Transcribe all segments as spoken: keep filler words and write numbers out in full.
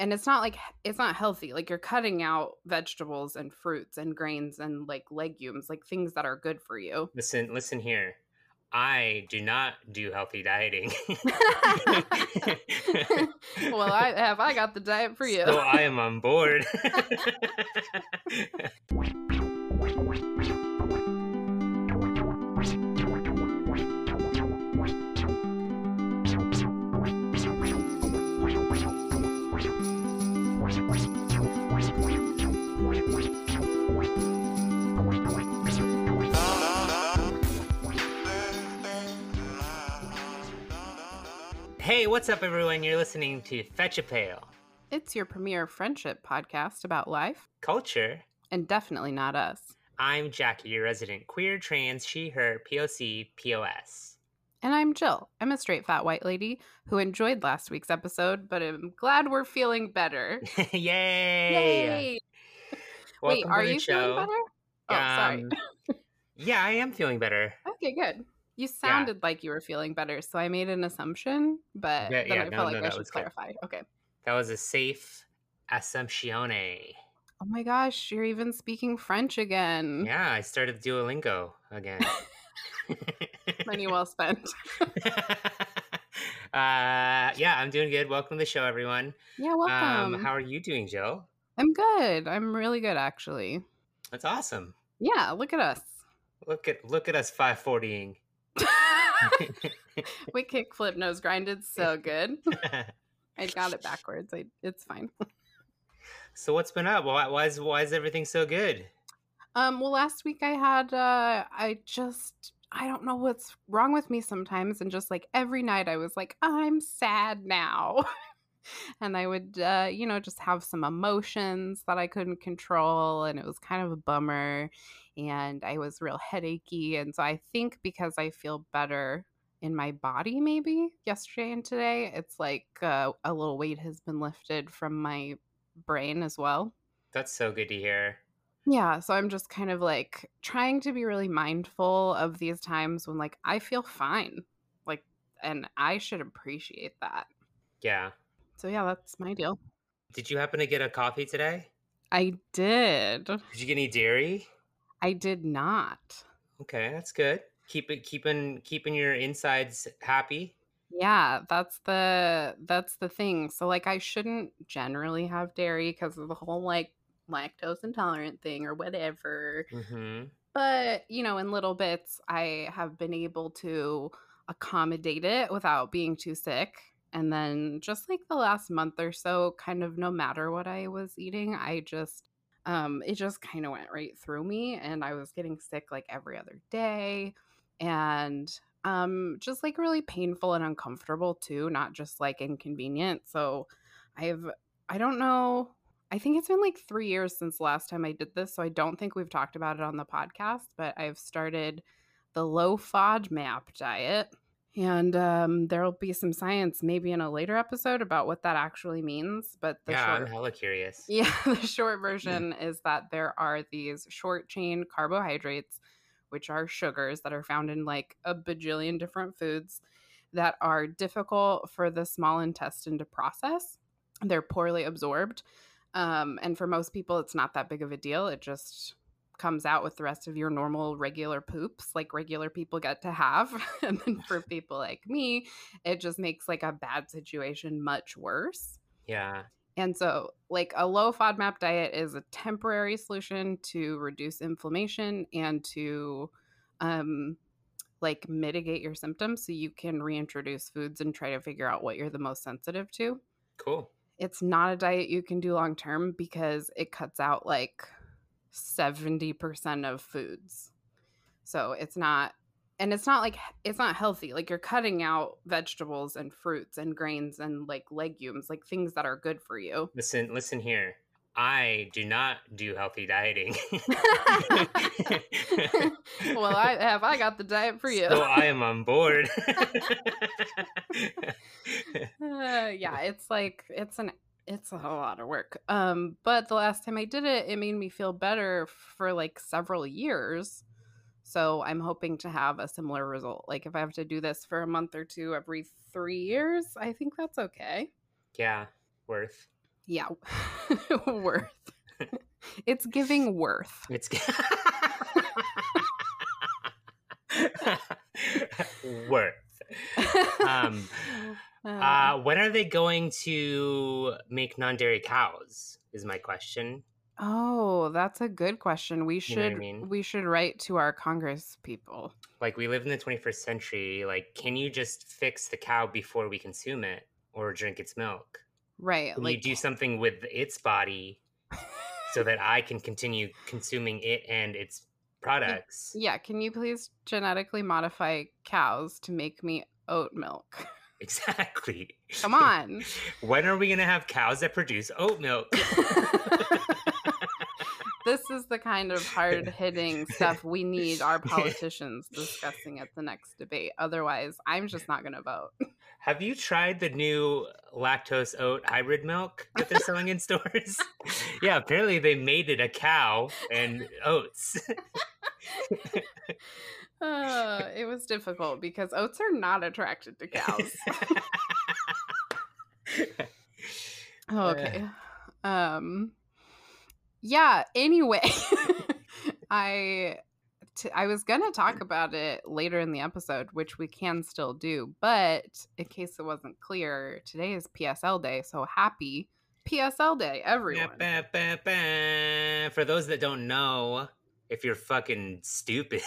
and it's not like it's not healthy. Like you're cutting out vegetables and fruits and grains and like legumes, like things that are good for you. Listen, listen here. I do not do healthy dieting. Well, I have I got the diet for you. So I am on board. Hey, what's up, everyone? You're listening to Fetch a Pail. It's your premier friendship podcast about life, culture, and definitely not us. I'm Jackie, your resident queer, trans, she, her, P O C, P O S. And I'm Jill. I'm a straight fat white lady who enjoyed last week's episode, but I'm glad we're feeling better. Yay! Yay! Wait, are you show. feeling better? Oh, um, sorry. Yeah, I am feeling better. Okay, good. You sounded yeah. like you were feeling better, so I made an assumption, but yeah, then yeah, I no, felt no, like I should clarify. Good. Okay. That was a safe assumptione. Oh my gosh, you're even speaking French again. Yeah, I started Duolingo again. Money well spent. uh, yeah, I'm doing good. Welcome to the show, everyone. Yeah, welcome. Um, how are you doing, Jill? I'm good. I'm really good, actually. That's awesome. Yeah, look at us. Look at look at us five fortying. We kickflip nose grinded so good. I got it backwards. I, it's fine. So what's been up? Why, why is why is everything so good? Um. Well, last week I had. Uh, I just. I don't know what's wrong with me sometimes, and just like every night I was like, I'm sad now. And I would, uh, you know, just have some emotions that I couldn't control. And it was kind of a bummer. And I was real headachy. And so I think because I feel better in my body, maybe yesterday and today, it's like uh, a little weight has been lifted from my brain as well. That's so good to hear. Yeah. So I'm just kind of like trying to be really mindful of these times when like I feel fine. Like, and I should appreciate that. Yeah. So yeah, that's my deal. Did you happen to get a coffee today? I did. Did you get any dairy? I did not. Okay, that's good. Keep it keeping keeping your insides happy. Yeah, that's the that's the thing. So like I shouldn't generally have dairy because of the whole like lactose intolerant thing or whatever. Mm-hmm. But, you know, in little bits, I have been able to accommodate it without being too sick. And then just like the last month or so, kind of no matter what I was eating, I just, um, it just kind of went right through me. And I was getting sick like every other day. And um, just like really painful and uncomfortable too, not just like inconvenient. So I've, I don't know. I think it's been like three years since the last time I did this. So I don't think we've talked about it on the podcast, but I've started the low FODMAP diet. And um, there'll be some science maybe in a later episode about what that actually means. But the yeah, short, I'm hella curious. Yeah, the short version is that there are these short chain carbohydrates, which are sugars that are found in like a bajillion different foods that are difficult for the small intestine to process. They're poorly absorbed. Um, and for most people, it's not that big of a deal. It just comes out with the rest of your normal regular poops like regular people get to have. And then for people like me, it just makes like a bad situation much worse. Yeah. And so like a low FODMAP diet is a temporary solution to reduce inflammation and to um like mitigate your symptoms so you can reintroduce foods and try to figure out what you're the most sensitive to. Cool. It's not a diet you can do long term because it cuts out like seventy percent of foods. So it's not, and it's not like, it's not healthy. Like you're cutting out vegetables and fruits and grains and like legumes, like things that are good for you. Listen, listen here. I do not do healthy dieting. Well, I have I got the diet for you. So I am on board. uh, yeah, it's like, it's an It's a whole lot of work. Um, but the last time I did it, it made me feel better for like several years. So I'm hoping to have a similar result. Like if I have to do this for a month or two every three years, I think that's okay. Yeah, worth. Yeah. Worth. It's giving worth. It's worth. Um, Uh, uh, when are they going to make non-dairy cows? Is my question. oh, that's a good question. We You know what I should mean? we should write to our Congress people. Like, we live in the twenty-first century. Like, can you just fix the cow before we consume it or drink its milk? Right. Can you Like do something with its body so that I can continue consuming it and its can, products? yeah, can you please genetically modify cows to make me oat milk? Exactly. Come on. When are we going to have cows that produce oat milk? This is the kind of hard-hitting stuff we need our politicians discussing at the next debate. Otherwise, I'm just not going to vote. Have you tried the new lactose oat hybrid milk that they're selling in stores? Yeah, apparently they mated a cow and oats. Uh, it was difficult because oats are not attracted to cows. Okay. Um yeah, anyway, I t- I was going to talk about it later in the episode, which we can still do, but in case it wasn't clear, today is P S L day, so happy P S L day, everyone. Ba, ba, ba. For those that don't know, if you're fucking stupid,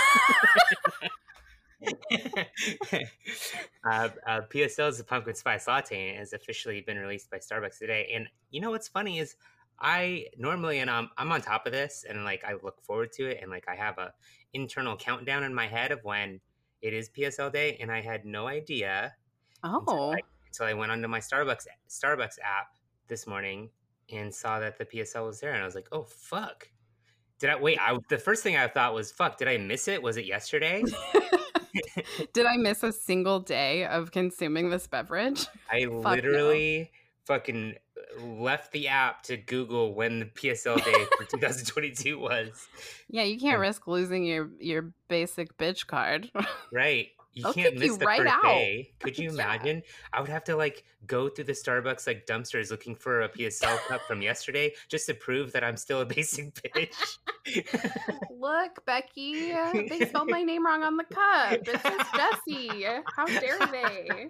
uh, uh, P S L is a pumpkin spice latte and it has officially been released by Starbucks today. And you know what's funny is I normally, and I'm, I'm on top of this and like I look forward to it and like I have a internal countdown in my head of when it is P S L day, and I had no idea until Oh. I, until I went onto my Starbucks Starbucks app this morning and saw that the P S L was there, and I was like, oh fuck. Did I wait? I the first thing I thought was, "Fuck! Did I miss it? Was it yesterday?" Did I miss a single day of consuming this beverage? I Fuck no. literally fucking left the app to Google when the P S L day for two thousand twenty-two was. Yeah, you can't And- risk losing your your basic bitch card. Right. You They'll can't kick miss you the right first out. day. Could you Yeah. imagine? I would have to like go through the Starbucks like dumpsters looking for a P S L cup from yesterday just to prove that I'm still a basic bitch. Look, Becky, they spelled my name wrong on the cup. It says Jessie. How dare they?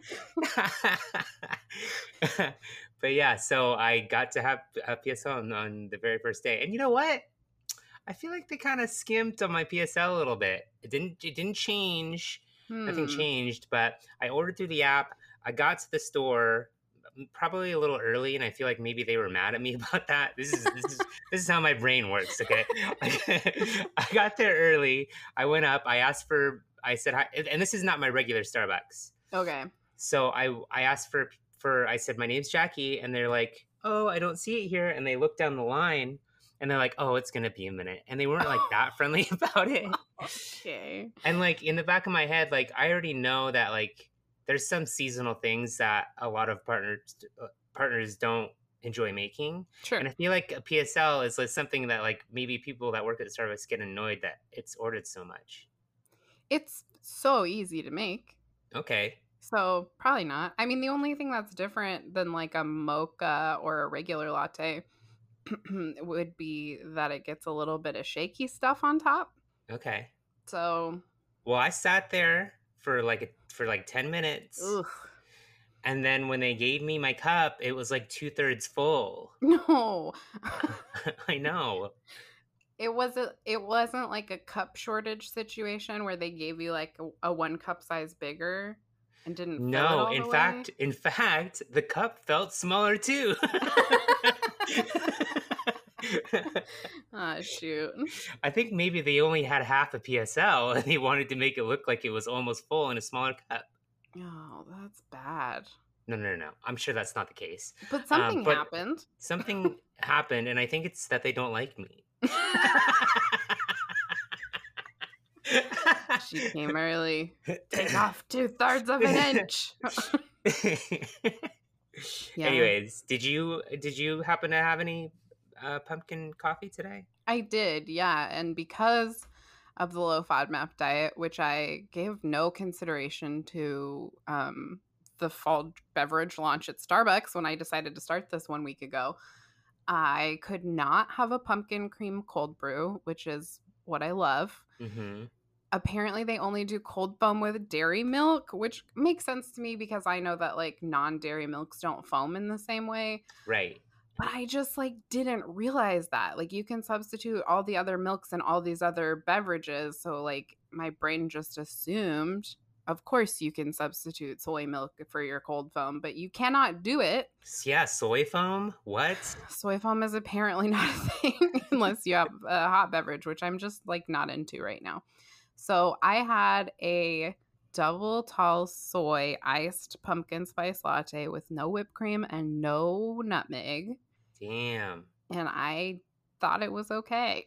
But yeah, so I got to have a P S L on, on the very first day, and you know what? I feel like they kind of skimped on my P S L a little bit. It didn't. It didn't change. Nothing Hmm. changed, but I ordered through the app. I got to the store probably a little early, and I feel like maybe they were mad at me about that. This is this is this is how my brain works. Okay, I got there early. I went up. I asked for. I said, hi, and this is not my regular Starbucks. Okay. So I I asked for for. I said my name's Jackie, and they're like, oh, I don't see it here. And they look down the line. And they're like, oh, it's going to be a minute. And they weren't like that friendly about it. Okay. And like in the back of my head, like I already know that like there's some seasonal things that a lot of partners uh, partners don't enjoy making. Sure. And I feel like a P S L is like something that like maybe people that work at Starbucks get annoyed that it's ordered so much. It's so easy to make. Okay. So probably not. I mean, the only thing that's different than like a mocha or a regular latte would be that it gets a little bit of shaky stuff on top. Okay. So, Well, I sat there for like a, for like ten minutes. ugh. And then when they gave me my cup, it was like two thirds full. No. I know. It wasn't it wasn't like a cup shortage situation where they gave you like a, a one cup size bigger and didn't fill it No, all in the fact, way? in fact, the cup felt smaller too. Ah, shoot. I think maybe they only had half a P S L and they wanted to make it look like it was almost full in a smaller cup. Oh, that's bad. No, no, no, no. I'm sure that's not the case. But something Um, but- happened. Something happened, and I think it's that they don't like me. She came early. Take off two thirds of an inch. Yeah. Anyways, did you did you happen to have any uh, pumpkin coffee today? I did, yeah. And because of the low FODMAP diet, which I gave no consideration to um, the fall beverage launch at Starbucks when I decided to start this one week ago, I could not have a pumpkin cream cold brew, which is what I love. Mm-hmm. Apparently, they only do cold foam with dairy milk, which makes sense to me because I know that like non-dairy milks don't foam in the same way. Right. But I just like didn't realize that. Like you can substitute all the other milks and all these other beverages. So like my brain just assumed, of course you can substitute soy milk for your cold foam, but you cannot do it. Yeah, soy foam? What? Soy foam is apparently not a thing unless you have a hot beverage, which I'm just like not into right now. So I had a double tall soy iced pumpkin spice latte with no whipped cream and no nutmeg. Damn. And I thought it was okay.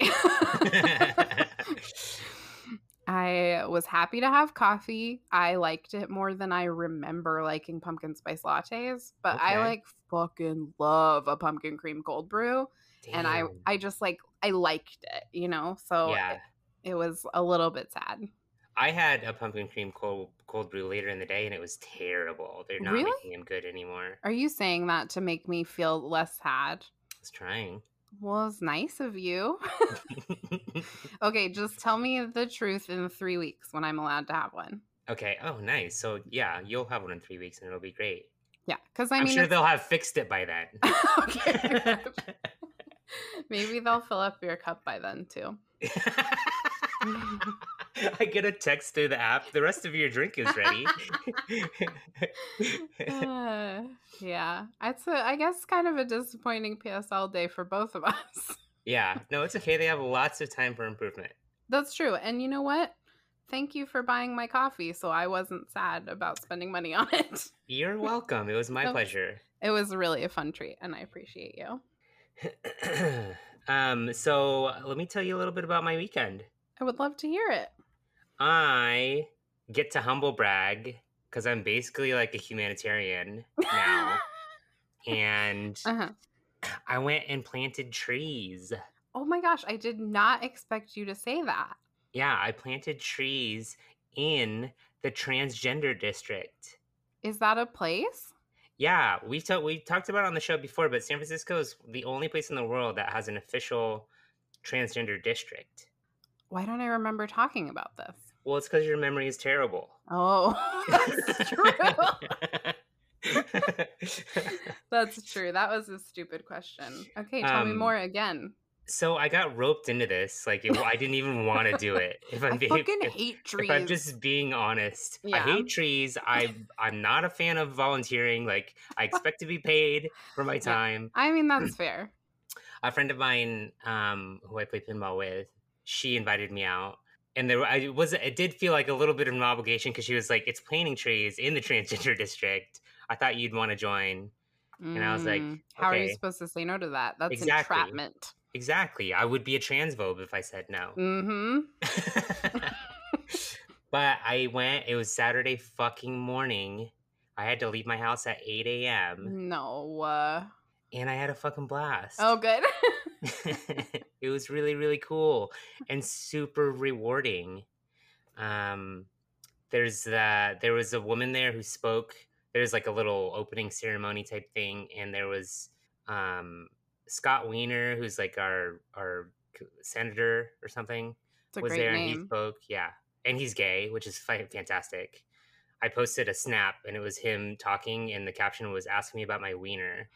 I was happy to have coffee. I liked it more than I remember liking pumpkin spice lattes, but Okay. I like fucking love a pumpkin cream cold brew. Damn. And I I just like I liked it, you know? So Yeah. it, it was a little bit sad. I had a pumpkin cream cold cold brew later in the day, and it was terrible. They're not Really? making them good anymore. Are you saying that to make me feel less sad? I was trying. Well, it's nice of you. Okay, just tell me the truth in three weeks when I'm allowed to have one. Okay. Oh, nice. So yeah, you'll have one in three weeks, and it'll be great. Yeah, because I I'm mean, sure it's... they'll have fixed it by then. Okay. Maybe they'll fill up your cup by then too. I get a text through the app. The rest of your drink is ready. uh, yeah, it's a, I guess kind of a disappointing P S L day for both of us. Yeah, no, it's okay. They have lots of time for improvement. That's true. And you know what? Thank you for buying my coffee so I wasn't sad about spending money on it. You're welcome. It was my So, pleasure. It was really a fun treat and I appreciate you. um, so let me tell you a little bit about my weekend. I would love to hear it. I get to humble brag because I'm basically like a humanitarian now. And Uh-huh. I went and planted trees. Oh my gosh, I did not expect you to say that. Yeah, I planted trees in the transgender district. Is that a place? Yeah, we ta- we talked about it on the show before, but San Francisco is the only place in the world that has an official transgender district. Why don't I remember talking about this? Well, it's because your memory is terrible. Oh, that's true. That's true. That was a stupid question. Okay, tell Um, me more again. So I got roped into this. Like, it, I didn't even want to do it. If I'm I being, fucking if, hate if I'm trees. just being honest, I Yeah. hate trees. I I'm not a fan of volunteering. Like, I expect to be paid for my time. I mean, that's fair. A friend of mine, um, who I play pinball with, she invited me out, and there I was. It did feel like a little bit of an obligation because she was like, "It's planting trees in the transgender district. I thought you'd want to join." And I was like, Mm, How are you "Okay, supposed to say no to that? That's exactly, entrapment. exactly. I would be a transphobe if I said no." Mm-hmm. But I went. It was Saturday fucking morning. I had to leave my house at eight a.m. No. Uh... and I had a fucking blast. Oh, good. It was really, really cool and super rewarding. Um, there's the there was a woman there who spoke. There's like a little opening ceremony type thing, and there was um, Scott Wiener, who's like our our senator or something, It's a was great there, and he name. spoke. Yeah, and he's gay, which is fi- fantastic. I posted a snap, and it was him talking, and the caption was "Ask me about my wiener."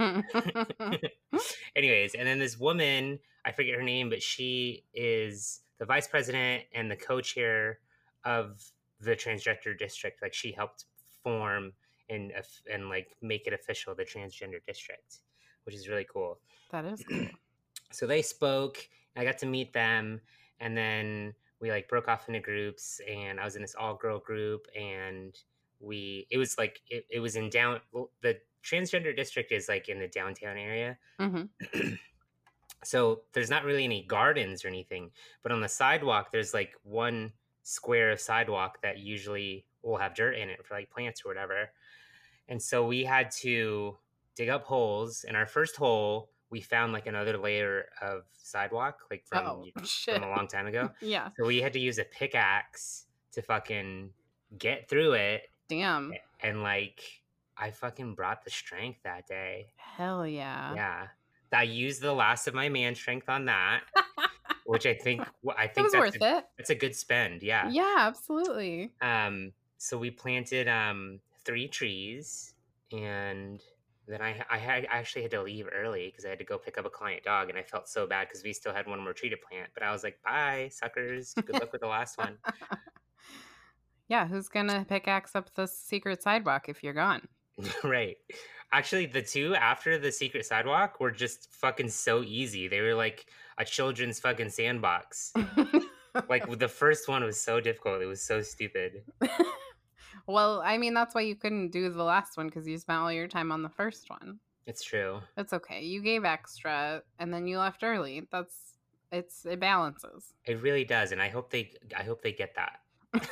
Anyways, and then this woman, I forget her name, but she is the vice president and the co-chair of the transgender district. Like, she helped form and and like make it official, the transgender district, which is really cool. That is cool. So they spoke. I got to meet them, and then we like broke off into groups, and I was in this all-girl group, and we it was like it, it was in down the transgender district is like in the downtown area. Mm-hmm. So there's not really any gardens or anything, but on the sidewalk there's like one square of sidewalk that usually will have dirt in it for like plants or whatever. And so we had to dig up holes. In our first hole, we found like another layer of sidewalk, like from, Oh, shit. from a long time ago. Yeah. So we had to use a pickaxe to fucking get through it. Damn. And like I fucking brought the strength that day. Hell yeah. Yeah. I used the last of my man strength on that, which I think well, I It think was that's worth a it. that's a good spend, yeah. Yeah, absolutely. Um, so we planted um three trees, and then I I had I actually had to leave early because I had to go pick up a client dog, and I felt so bad because we still had one more tree to plant. But I was like, "Bye, suckers. Good luck with the last one." Yeah, who's gonna pickaxe up the secret sidewalk if you're gone? Right. Actually, the two after the secret sidewalk were just fucking so easy. They were like a children's fucking sandbox. Like the first one was so difficult. It was so stupid. Well, I mean, that's why you couldn't do the last one because you spent all your time on the first one. It's true. It's okay. You gave extra and then you left early. That's it's it balances. It really does, and I hope they I hope they get that.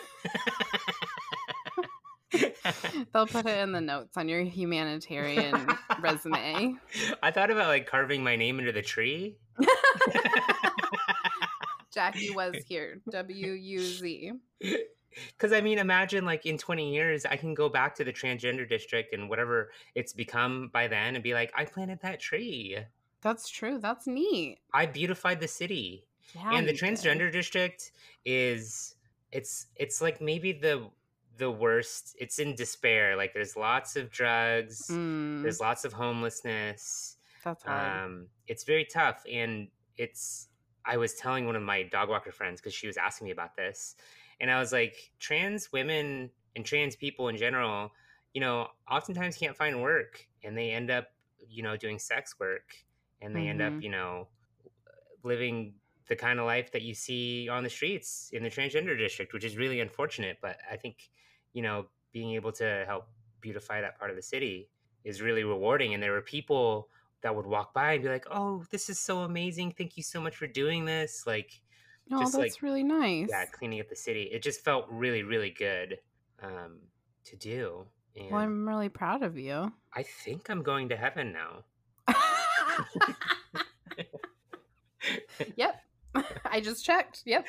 They'll put it in the notes on your humanitarian resume. I thought about like carving my name into the tree. Jackie was here. W U Z. Because I mean, imagine like in twenty years, I can go back to the transgender district and whatever it's become by then and be like, I planted that tree. That's true. That's neat. I beautified the city. Yeah, And the you did. transgender district is it's it's like maybe the the worst. It's in despair. Like there's lots of drugs, Mm, there's lots of homelessness. that's hard. Um, it's very tough, and it's. I was telling one of my dog walker friends because she was asking me about this, and I was like, trans women and trans people in general, you know, oftentimes can't find work, and they end up, you know, doing sex work, and they end up, Mhm. you know, living the kind of life that you see on the streets in the transgender district, which is really unfortunate. But I think, you know, being able to help beautify that part of the city is really rewarding. And there were people that would walk by and be like, "Oh, this is so amazing! Thank you so much for doing this." Like, Oh, just like that's really nice. yeah, cleaning up the city. It just felt really, really good um, to do. And Well, I'm really proud of you. I think I'm going to heaven now. Yep. I just checked. Yep.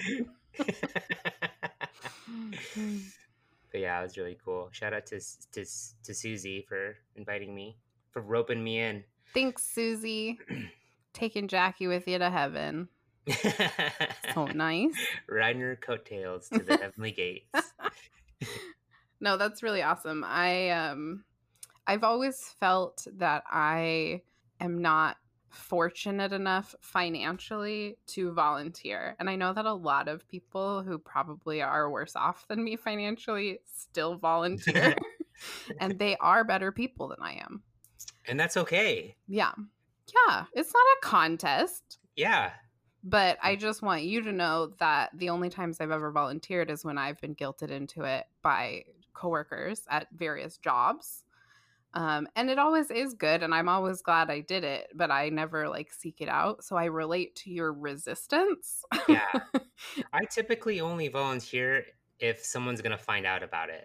But yeah, it was really cool. Shout out to to to Susie for inviting me, for roping me in. Thanks, Susie. Taking Jackie with you to heaven. So nice. Riding her coattails to the heavenly gates. No, that's really awesome. I um I've always felt that I am not fortunate enough financially to volunteer. And I know that a lot of people who probably are worse off than me financially still volunteer. And they are better people than I am. And that's okay. Yeah. Yeah. It's not a contest. Yeah. But I just want you to know that the only times I've ever volunteered is when I've been guilted into it by coworkers at various jobs. Um, and it always is good, and I'm always glad I did it, but I never like seek it out. So I relate to your resistance. Yeah. I typically only volunteer if someone's going to find out about it.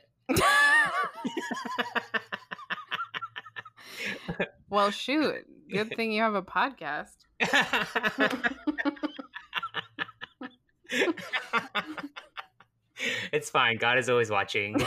Well, shoot. Good thing you have a podcast. It's fine. God is always watching.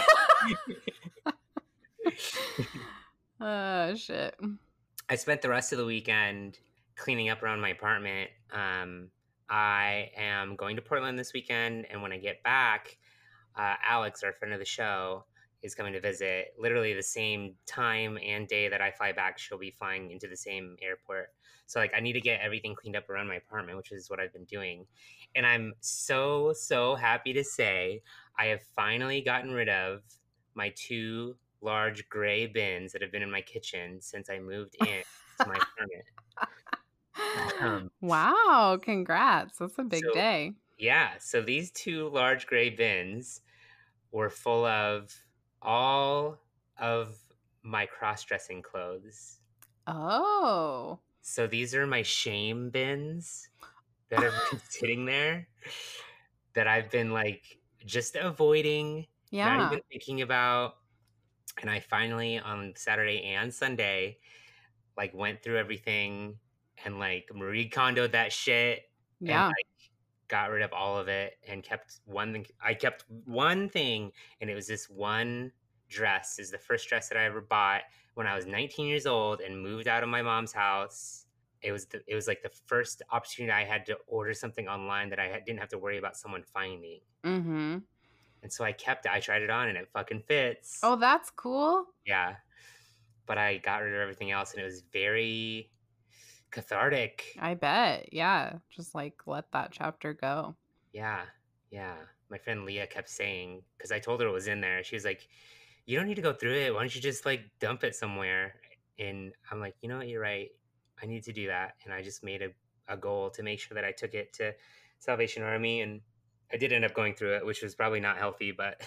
Oh, shit. I spent the rest of the weekend cleaning up around my apartment. Um, I am going to Portland this weekend, and when I get back, uh, Alex, our friend of the show, is coming to visit. Literally the same time and day that I fly back, she'll be flying into the same airport. So, like, I need to get everything cleaned up around my apartment, which is what I've been doing. And I'm so, so happy to say I have finally gotten rid of my two large gray bins that have been in my kitchen since I moved in to my apartment. Um, Wow, congrats. That's a big so, day. Yeah, so these two large gray bins were full of all of my cross-dressing clothes. Oh. So these are my shame bins that have been sitting there that I've been like just avoiding, Yeah. not even thinking about. And I finally on Saturday and Sunday like went through everything and like Marie Kondoed that shit. Yeah. And like got rid of all of it and kept one thing. I kept one thing, and it was this one dress is the first dress that I ever bought when I was nineteen years old and moved out of my mom's house. It was the, it was like the first opportunity I had to order something online that I had, didn't have to worry about someone finding. Mm-hmm. And so I kept it. I tried it on and it fucking fits. Oh, that's cool. Yeah. But I got rid of everything else and it was very cathartic. I bet. Yeah. Just like let that chapter go. Yeah. Yeah. My friend Leah kept saying, because I told her it was in there, she was like, you don't need to go through it. Why don't you just like dump it somewhere? And I'm like, you know what? You're right. I need to do that. And I just made a, a goal to make sure that I took it to Salvation Army. And I did end up going through it, which was probably not healthy, but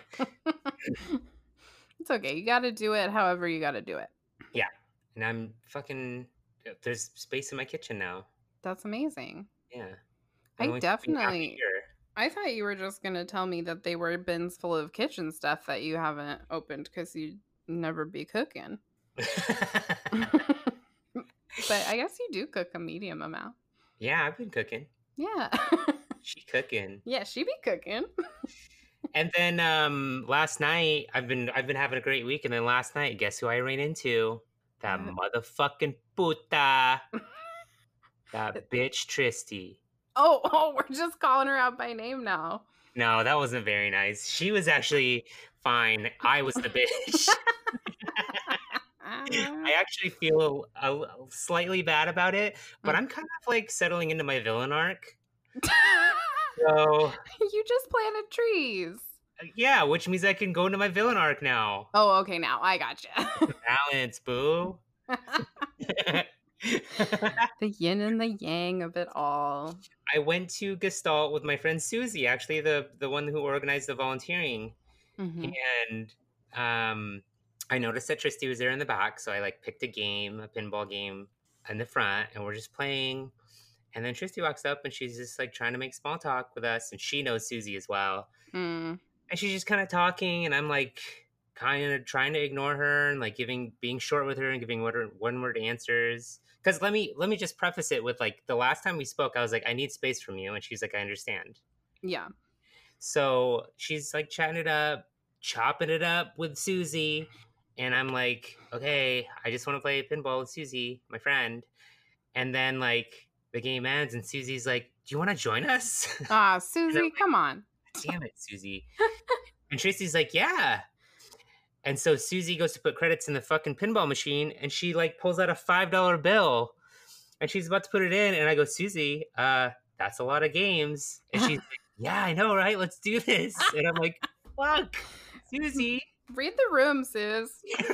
it's okay. You got to do it however you got to do it. Yeah. And I'm fucking, there's space in my kitchen now. That's amazing. Yeah. I definitely, I thought you were just going to tell me that they were bins full of kitchen stuff that you haven't opened because you'd never be cooking. But I guess you do cook a medium amount. Yeah, I've been cooking. Yeah. She cooking. Yeah, she be cooking. And then um last night, I've been I've been having a great week, and then last night, guess who I ran into? That what? Motherfucking puta. That bitch Tristy. Oh, oh, we're just calling her out by name now. No, that wasn't very nice. She was actually fine. I was the bitch. I actually feel a, a, slightly bad about it, but mm. I'm kind of like settling into my villain arc. So you just planted trees. Yeah, which means I can go into my villain arc now. Oh, okay, now I gotcha. Balance, boo. The yin and the yang of it all. I went to Gestalt with my friend Susie, actually the the one who organized the volunteering, mm-hmm. and um. I noticed that Tristy was there in the back, so I like picked a game, a pinball game in the front, and we're just playing. And then Tristy walks up and she's just like trying to make small talk with us, and she knows Susie as well. Mm. And she's just kind of talking, and I'm like kind of trying to ignore her and like giving, being short with her and giving one word answers. Because let me let me just preface it with like the last time we spoke, I was like, I need space from you, and she's like, I understand. Yeah. So she's like chatting it up, chopping it up with Susie. And I'm like, okay, I just want to play pinball with Susie, my friend. And then, like, the game ends, and Susie's like, do you want to join us? Ah, Susie, like, come on. Damn it, Susie. And Tracy's like, yeah. And so Susie goes to put credits in the fucking pinball machine, and she, like, pulls out a five dollar bill. And she's about to put it in, and I go, Susie, uh, that's a lot of games. And she's like, yeah, I know, right? Let's do this. And I'm like, fuck, Susie. Read the room, Sus.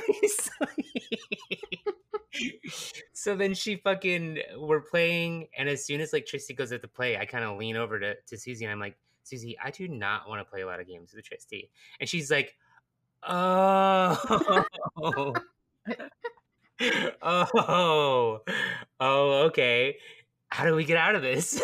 So then she fucking, we're playing, and as soon as like Tristy goes up to play, I kind of lean over to, to Susie, and I'm like, Susie, I do not want to play a lot of games with Tristy. And she's like, oh, oh, oh, okay. How do we get out of this?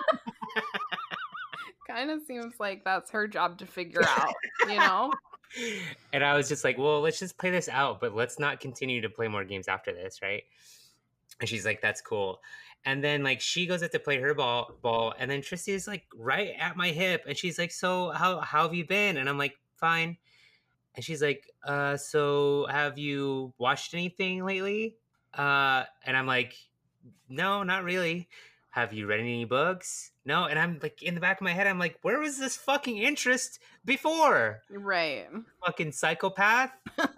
Kind of seems like that's her job to figure out, you know? And I was just like, well, let's just play this out, but let's not continue to play more games after this, right? And she's like, that's cool. And then like she goes up to play her ball ball, and then Tristy is like right at my hip, and she's like, so how how have you been? And I'm like, fine. And she's like, uh, so have you watched anything lately? Uh, and I'm like, no, not really. Have you read any books? No. And I'm like, in the back of my head, I'm like, where was this fucking interest before? Right. Fucking psychopath.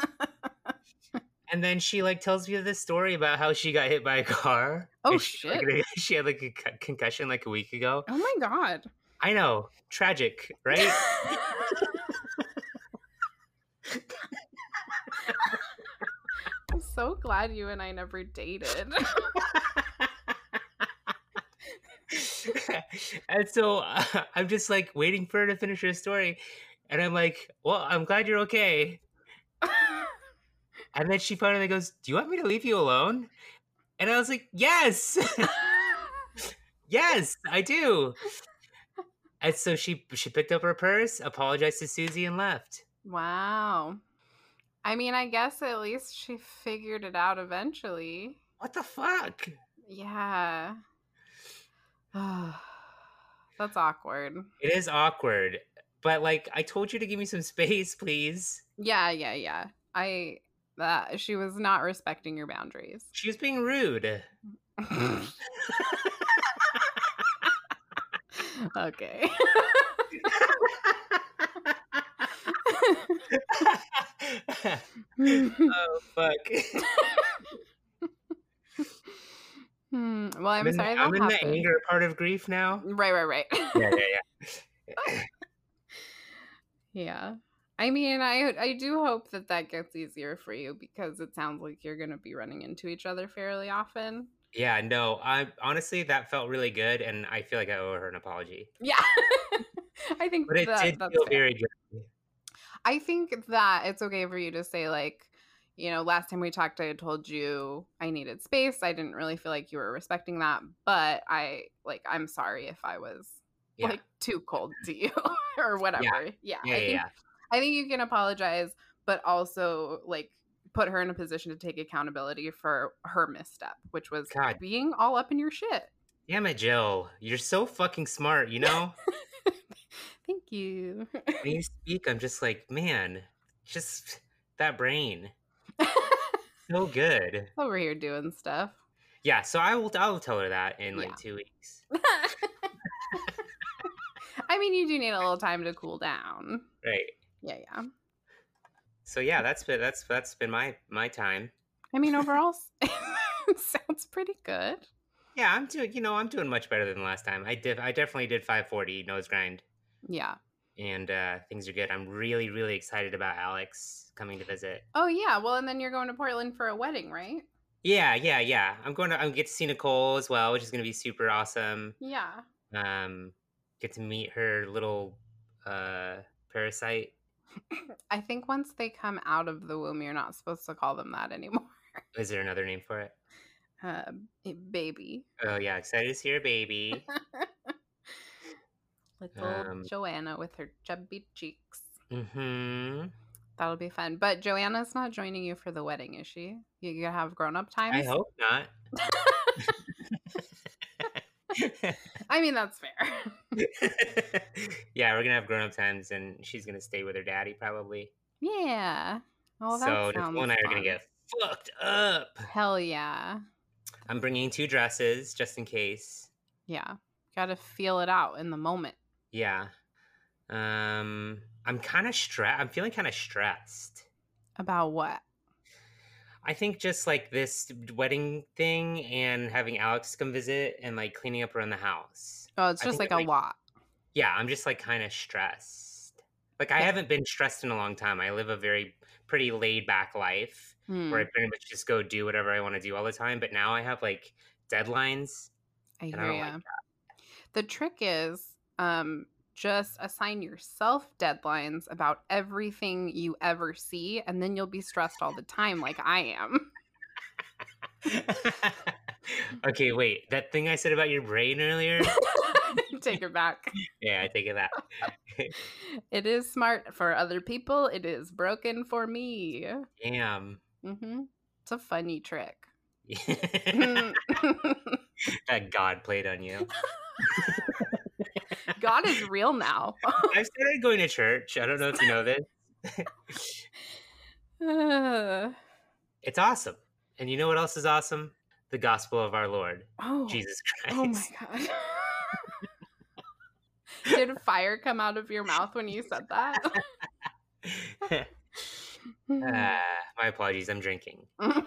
And then she like tells me this story about how she got hit by a car. Oh, she, shit. Like, she had like a con- concussion like a week ago. Oh my God. I know. Tragic, right? I'm so glad you and I never dated. And so uh, I'm just like waiting for her to finish her story, and I'm like, well, I'm glad you're okay. And then she finally goes, do you want me to leave you alone? And I was like, yes. Yes, I do. And so she she picked up her purse, apologized to Susie, and left. Wow. I mean, I guess at least she figured it out eventually. What the fuck? Yeah. That's awkward. It is awkward. But, like, I told you to give me some space, please. Yeah, yeah, yeah. I that she was not respecting your boundaries. She was being rude. Okay. Oh, fuck. Hmm, well, I'm I'm in the sorry I'm that in the happened. anger part of grief now. Right, right, right. Yeah, yeah, yeah. Yeah. I mean, I I do hope that that gets easier for you because it sounds like you're gonna be running into each other fairly often. Yeah, no, I honestly, that felt really good, and I feel like I owe her an apology. Yeah. I think But it that did that's feel fair. very good. I think that it's okay for you to say, like, you know, last time we talked, I had told you I needed space. I didn't really feel like you were respecting that, but I, like, I'm sorry if I was, Yeah. like, too cold to you or Yeah. whatever. Yeah, Yeah, I yeah, think yeah. I think you can apologize, but also, like, put her in a position to take accountability for her misstep, which was God being all up in your shit. damn it, Jill. You're so fucking smart, you know? Thank you. When you speak, I'm just like, "Man, just that brain. So good." Over here doing stuff. Yeah, so I will I will tell her that in, like, Yeah. two weeks. I mean, you do need a little time to cool down. Right. Yeah, yeah. So, yeah, that's been that's that's been my my time. I mean, overall, sounds pretty good. Yeah, I'm doing you know, I'm doing much better than last time. I did I definitely did five forty nose grind, Yeah. and, uh, things are good. I'm really, really excited about Alex coming to visit. Oh, yeah. Well, and then you're going to Portland for a wedding, right? Yeah, yeah, yeah. I'm going to I'm get to see Nicole as well, which is gonna be super awesome. Yeah. Um, get to meet her little, uh, parasite. I think once they come out of the womb, you're not supposed to call them that anymore. Is there another name for it? Uh, baby. Oh, yeah, excited to see her baby. Little Um, Joanna with her chubby cheeks. mhm. That'll be fun. But Joanna's not joining you for the wedding, is she? You gotta have grown up I times? hope not. I mean, that's fair. Yeah, we're gonna have grown-up times, and she's gonna stay with her daddy probably. Yeah. Oh, that So Nicole sounds and I are gonna fun. get fucked up. Hell yeah. I'm bringing two dresses just in case. Yeah. Gotta feel it out in the moment. Yeah. Um, I'm kinda stressed. I'm feeling kinda stressed. About what? I think just, like, this wedding thing and having Alex come visit and, like, cleaning up around the house. Oh, it's I just think like I'm, a like lot. yeah, I'm just, like, kinda stressed. Like, I Yeah. haven't been stressed in a long time. I live a very pretty laid back life where I Hmm. pretty much just go do whatever I wanna do all the time, but now I have, like, deadlines, I and I hear don't like ya. that. The trick is, um, just assign yourself deadlines about everything you ever see, and then you'll be stressed all the time like I am. Okay, wait, that thing I said about your brain earlier? Take it back. Yeah, I take it back. It is smart for other people. It is broken for me. Damn. Mhm. It's a funny trick. That God played on you. God is real now. I've started going to church. I don't know if you know this. Uh, It's awesome. And you know what else is awesome? The gospel of our Lord, oh, Jesus oh my Christ. God. Did fire come out of your mouth when you said that? Ah, my apologies, I'm drinking.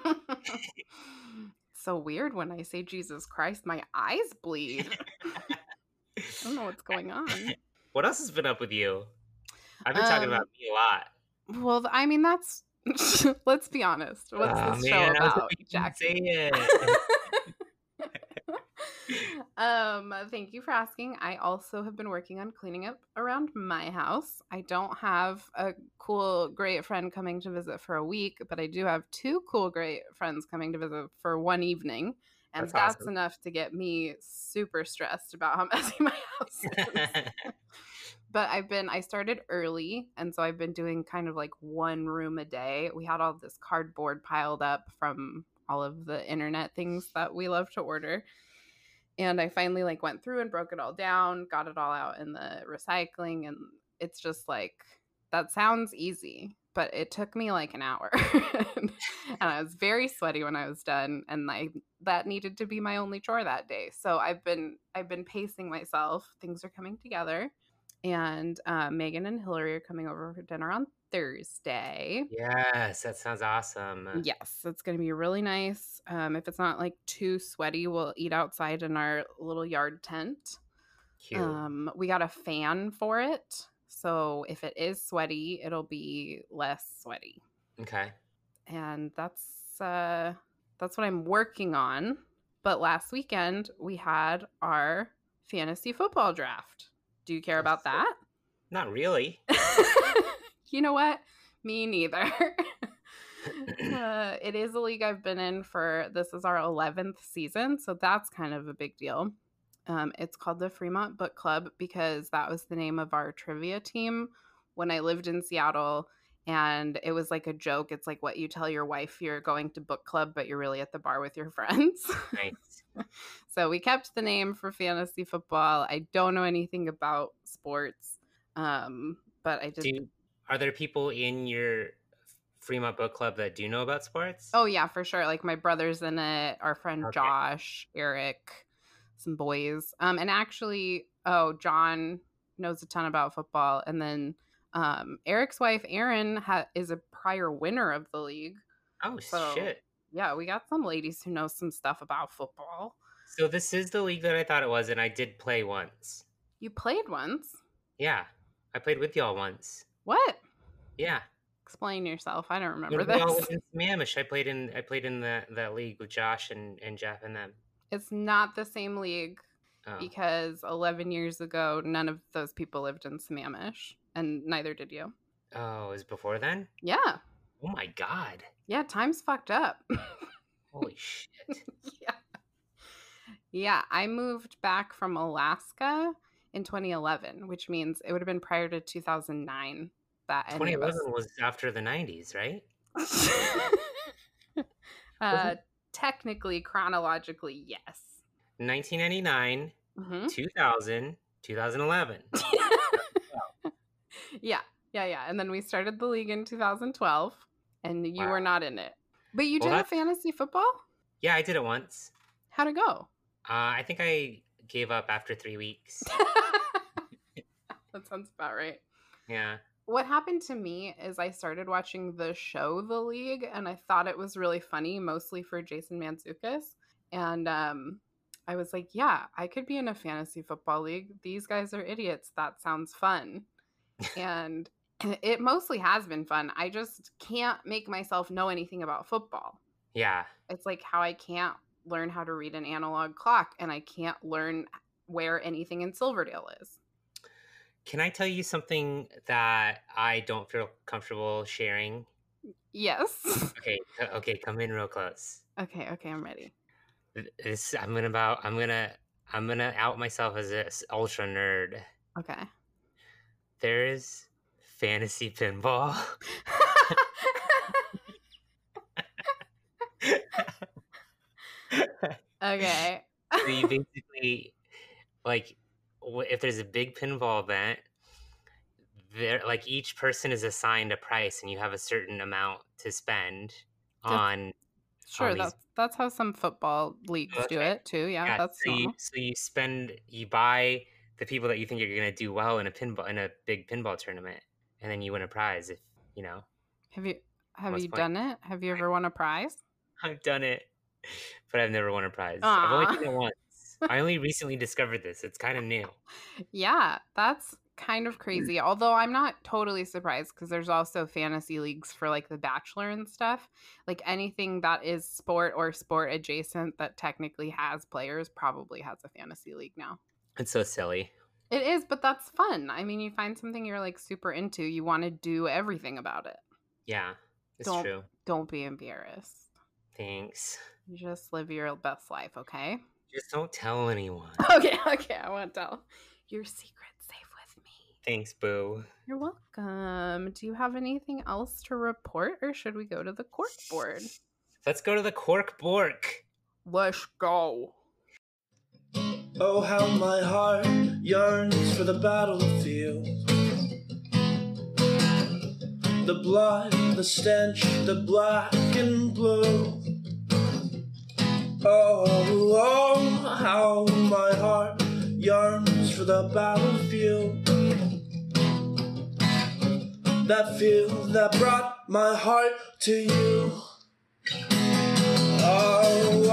So weird when I say Jesus Christ, my eyes bleed. I don't know what's going on. What else has been up with you? I've been talking Um, about me a lot. well, I mean, that's, let's be honest. What's Oh, this show man, I was about, hoping you didn't Jackie? say it. um, thank you for asking. I also have been working on cleaning up around my house. I don't have a cool, great friend coming to visit for a week, but I do have two cool, great friends coming to visit for one evening. And That's that's awesome. enough to get me super stressed about how messy my house is. But I've been, I started early, and so I've been doing kind of like one room a day. We had all this cardboard piled up from all of the internet things that we love to order. And I finally like went through and broke it all down, got it all out in the recycling, and it's just like, that sounds easy, but it took me like an hour. And I was very sweaty when I was done, and like that needed to be my only chore that day. So I've been I've been pacing myself. Things are coming together. And uh, Megan and Hillary are coming over for dinner on Thursday. Yes, that sounds awesome. Yes, it's going to be really nice. Um, if it's not like too sweaty, we'll eat outside in our little yard tent. Cute. Um, we got a fan for it. So if it is sweaty, it'll be less sweaty. Okay. And that's uh, that's what I'm working on. But last weekend, we had our fantasy football draft. Do you care about that? Not really. You know what? Me neither. uh, it is a league I've been in for, this is our eleventh season, so that's kind of a big deal. Um, it's called the Fremont Book Club because that was the name of our trivia team when I lived in Seattle, and it was like a joke. It's like what you tell your wife you're going to book club, but you're really at the bar with your friends. Nice. So we kept the name for fantasy football. I don't know anything about sports, um, but I just... Do you, are there people in your Fremont Book Club that do know about sports? Oh, yeah, for sure. Like my brother's in it, our friend Okay. Josh, Eric, some boys. Um, and actually, oh, John knows a ton about football. And then um, Eric's wife, Erin, ha- is a prior winner of the league. Oh, So, shit. yeah, we got some ladies who know some stuff about football. So this is the league that I thought it was, and I did play once. You played once? Yeah. I played with y'all once. What? Yeah. Explain yourself. I don't remember When we all this. lived in Sammamish, I played in I played in the that league with Josh and, and Jeff and them. It's not the same league Oh. because eleven years ago, none of those people lived in Sammamish, and neither did you. Oh, it was before then? Yeah. Oh my god. Yeah, time's fucked up. Holy shit. Yeah. Yeah, I moved back from Alaska in twenty eleven, which means it would have been prior to two thousand nine that any twenty of us... eleven was after the nineties, right? uh, technically, chronologically, yes. nineteen ninety-nine, Mhm. two thousand, two thousand eleven. Yeah, yeah, yeah. And then we started the league in two thousand twelve, and you Wow. were not in it. But you Well, did a that's- fantasy football? Yeah, I did it once. How'd it go? Uh, I think I gave up after three weeks. That sounds about right. Yeah. What happened to me is I started watching the show The League, and I thought it was really funny, mostly for Jason Mantzoukas. And um, I was like, yeah, I could be in a fantasy football league. These guys are idiots. That sounds fun. And it mostly has been fun. I just can't make myself know anything about football. Yeah. It's like how I can't learn how to read an analog clock, and I can't learn where anything in Silverdale is. Can I tell you something that I don't feel comfortable sharing? Yes. Okay, c- okay, come in real close. Okay, okay, I'm ready. Th- This I'm gonna about I'm gonna I'm gonna out myself as a s- ultra nerd. Okay. There is fantasy pinball. Okay. So you basically like w- if there's a big pinball event, there like each person is assigned a price, and you have a certain amount to spend That's- on. Sure, on these- that's that's how some football leagues do Okay. it too. Yeah, Yeah, that's so you, normal. so you spend you buy the people that you think you're gonna do well in a pinball in a big pinball tournament, and then you win a prize if you know. Have you have What's you the done it? Have you ever won a prize? I've done it, but I've never won a prize. I've only Aw. done it once. I only recently discovered this. It's kind of new. Yeah, that's kind of crazy. Although I'm not totally surprised because there's also fantasy leagues for like The Bachelor and stuff. Like anything that is sport or sport adjacent that technically has players probably has a fantasy league now. It's so silly. It is, but that's fun. I mean, you find something you're like super into, you want to do everything about it. Yeah, it's Don't- true. Don't be embarrassed. Thanks. You just live your best life, okay? Just don't tell anyone. Okay, okay, I won't tell. Your secret's safe with me. Thanks, boo. You're welcome. Do you have anything else to report, or should we go to the cork board? Let's go to the cork bork. Let's go. Oh, how my heart yearns for the battlefield. the blood, the stench, the black and blue. Oh, oh, how my heart yearns for the battlefield. That field that brought my heart to you. Oh,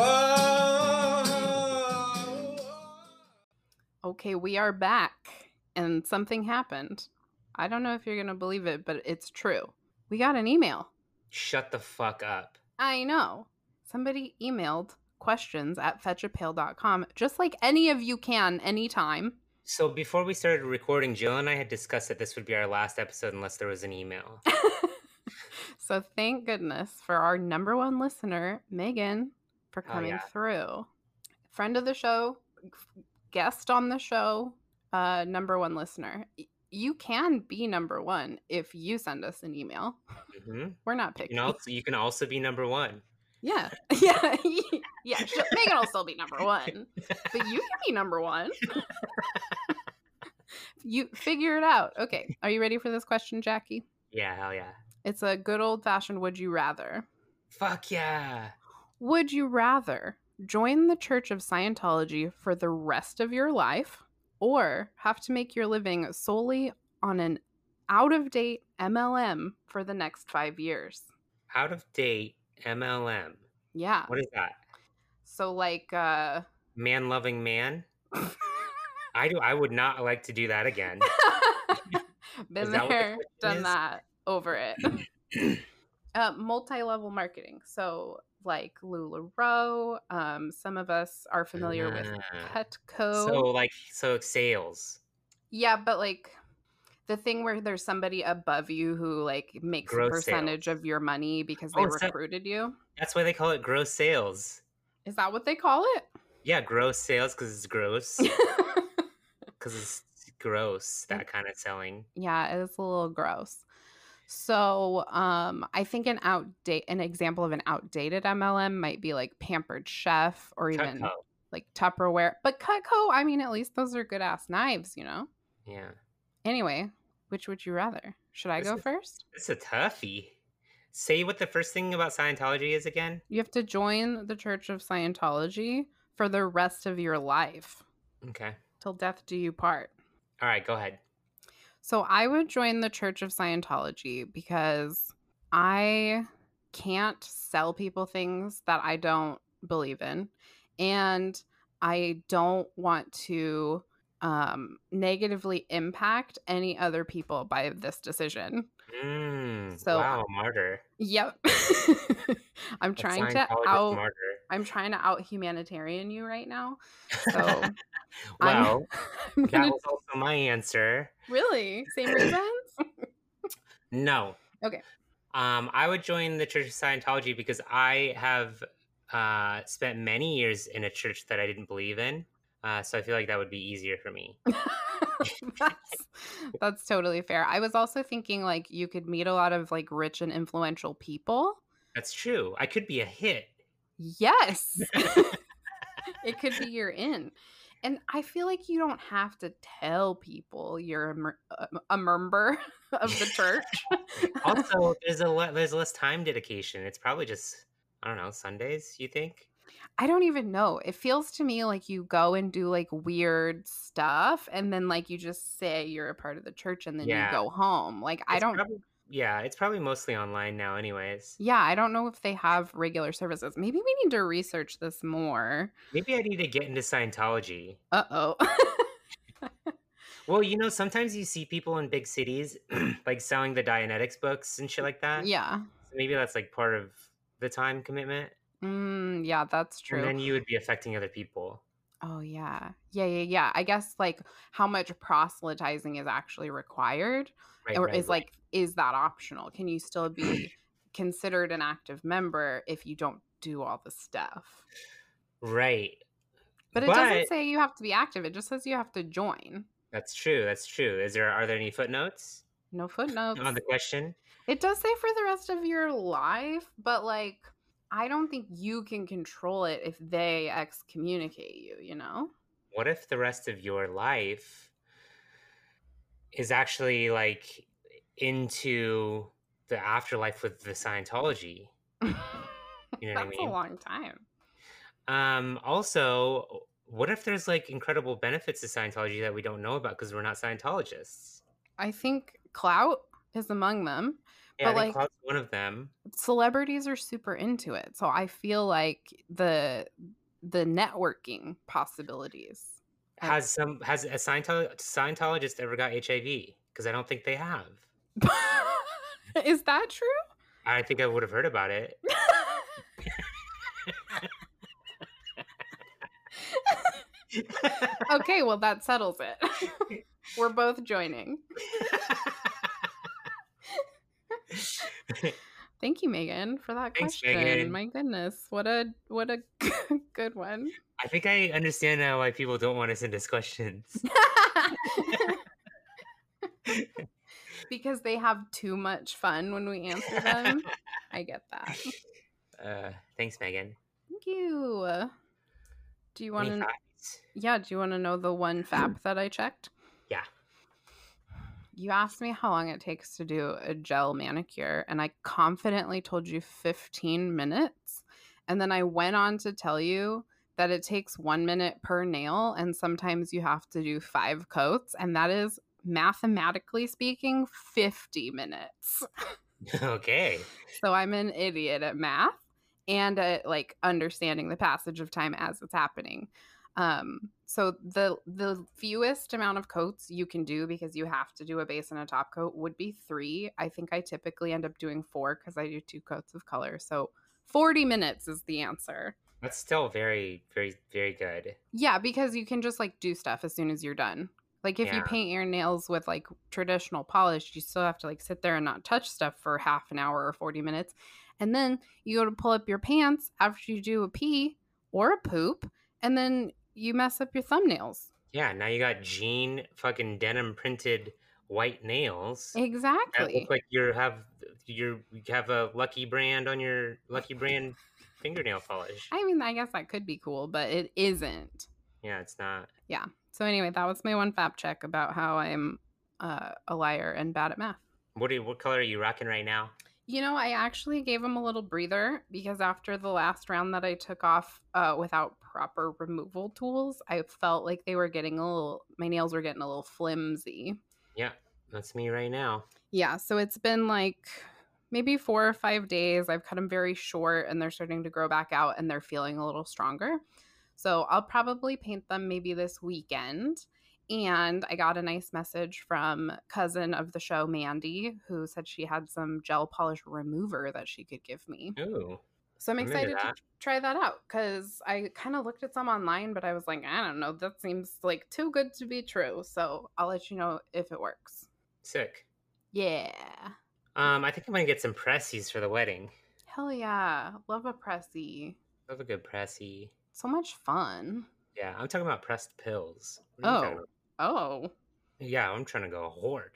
oh, oh. Okay, we are back, and something happened. I don't know if you're going to believe it, but it's true. We got an email. Shut the fuck up. I know. Somebody emailed questions at fetch a pail dot com, just like any of you can anytime. So before we started recording, Jill and I had discussed that this would be our last episode unless there was an email. So thank goodness for our number one listener, Megan, for coming oh, yeah. through. Friend of the show, guest on the show, uh, number one listener. You can be number one if you send us an email. Mm-hmm. We're not picky. You can, also, you can also be number one. Yeah. Yeah. Yeah. Megan will still be number one. But you can be number one. You figure it out. Okay. Are you ready for this question, Jackie? Yeah, hell yeah. It's a good old-fashioned would you rather. Fuck yeah. Would you rather join the Church of Scientology for the rest of your life or have to make your living solely on an out-of-date M L M for the next five years? Out-of-date M L M? Yeah. What is that? So like... uh Man-loving man? I do. I would not like to do that again. Been there, the done is? that, over it. uh, multi-level marketing. So like LuLaRoe. Um, some of us are familiar uh, with Petco. So like, so sales. Yeah, but like the thing where there's somebody above you who like makes gross a percentage sales. Of your money because they oh, recruited that, you. That's why they call it gross sales. Is that what they call it? Yeah, gross sales because it's gross. Because it's gross, that kind of selling. Yeah, it's a little gross. So um, I think an outdate, an example of an outdated M L M might be like Pampered Chef or even Cutco. Like Tupperware. But Cutco, I mean, at least those are good ass knives, you know? Yeah. Anyway, which would you rather? Should I this go is, first? It's a toughie. Say what the first thing about Scientology is again. You have to join the Church of Scientology for the rest of your life. Okay. Till death do you part. All right, go ahead. So I would join the Church of Scientology because I can't sell people things that I don't believe in. And I don't want to um, negatively impact any other people by this decision. Mm, so, wow, martyr. Yep. I'm trying to out martyr. I'm trying to out humanitarian you right now. So well, I'm, I'm that gonna... was also my answer. Really? Same reasons? No. Okay. Um, I would join the Church of Scientology because I have uh, spent many years in a church that I didn't believe in. Uh, so I feel like that would be easier for me. that's, that's totally fair. I was also thinking like you could meet a lot of like rich and influential people. That's true. I could be a hit. Yes. It could be your in. And I feel like you don't have to tell people you're a, mer- a member of the church. Also, there's a le- there's less time dedication. It's probably just, I don't know, Sundays, you think? I don't even know. It feels to me like you go and do like weird stuff and then like you just say you're a part of the church and then yeah. you go home. Like it's I don't probably, yeah, it's probably mostly online now anyways. Yeah, I don't know if they have regular services. Maybe we need to research this more. Maybe I need to get into Scientology. Uh-oh. Well, you know, sometimes you see people in big cities like selling the Dianetics books and shit like that. Yeah. So maybe that's like part of the time commitment. Mm, yeah, that's true. And then you would be affecting other people. Oh, yeah. Yeah, yeah, yeah. I guess like how much proselytizing is actually required right, or right, is right. like, is that optional? Can you still be considered an active member if you don't do all the stuff? Right. But it but, doesn't say you have to be active. It just says you have to join. That's true. That's true. Is there, are there any footnotes? No footnotes. On the question? It does say for the rest of your life, but like, I don't think you can control it if they excommunicate you, you know? What if the rest of your life is actually like into the afterlife with the Scientology. You know what I That's mean? a long time. Um, also, what if there's like incredible benefits to Scientology that we don't know about because we're not Scientologists? I think clout is among them, Yeah, I but think like Cloud's one of them. celebrities are super into it. So I feel like the the networking possibilities. I- Has some has a Scientolo- Scientologist ever got H I V? Because I don't think they have. Is that true? I think I would have heard about it. Okay, well that settles it. We're both joining. Thank you, Megan, for that Thanks, question. Megan. My goodness, what a what a good one. I think I understand now why people don't want to send us questions. Because they have too much fun when we answer them. I get that. Uh, thanks, Megan. Thank you. Do you want Any to? facts? Yeah. Do you want to know the one F A P that I checked? Yeah. You asked me how long it takes to do a gel manicure, and I confidently told you fifteen minutes. And then I went on to tell you that it takes one minute per nail, and sometimes you have to do five coats, and that is, mathematically speaking, fifty minutes. Okay. So I'm an idiot at math and at like understanding the passage of time as it's happening. Um, so the the fewest amount of coats you can do, because you have to do a base and a top coat, would be three. I think I typically end up doing four because I do two coats of color. So forty minutes is the answer. That's still very, very, very good. Yeah, because you can just like do stuff as soon as you're done. Like if Yeah. you paint your nails with like traditional polish, you still have to like sit there and not touch stuff for half an hour or forty minutes. And then you go to pull up your pants after you do a pee or a poop, and then you mess up your thumbnails. Yeah, now you got jean fucking denim printed white nails. That Exactly. look like you have you have a Lucky Brand on your Lucky Brand fingernail polish. I mean, I guess that could be cool, but it isn't. Yeah, it's not. Yeah. So anyway, that was my one F A P check about how I'm uh, a liar and bad at math. What are you, what color are you rocking right now? You know, I actually gave them a little breather because after the last round that I took off uh, without proper removal tools, I felt like they were getting a little, my nails were getting a little flimsy. Yeah, that's me right now. Yeah, so it's been like maybe four or five days. I've cut them very short and they're starting to grow back out and they're feeling a little stronger. So I'll probably paint them maybe this weekend. And I got a nice message from cousin of the show, Mandy, who said she had some gel polish remover that she could give me. Ooh. So I'm I'm into excited to that. try that out because I kind of looked at some online, but I was like, I don't know, that seems like too good to be true. So I'll let you know if it works. Sick. Yeah. Um, I think I'm gonna get some pressies for the wedding. Hell yeah. Love a pressy. Love a good pressy. So much fun. Yeah, I'm talking about pressed pills. What are you talking Oh. about? Oh. Yeah, I'm trying to go hard.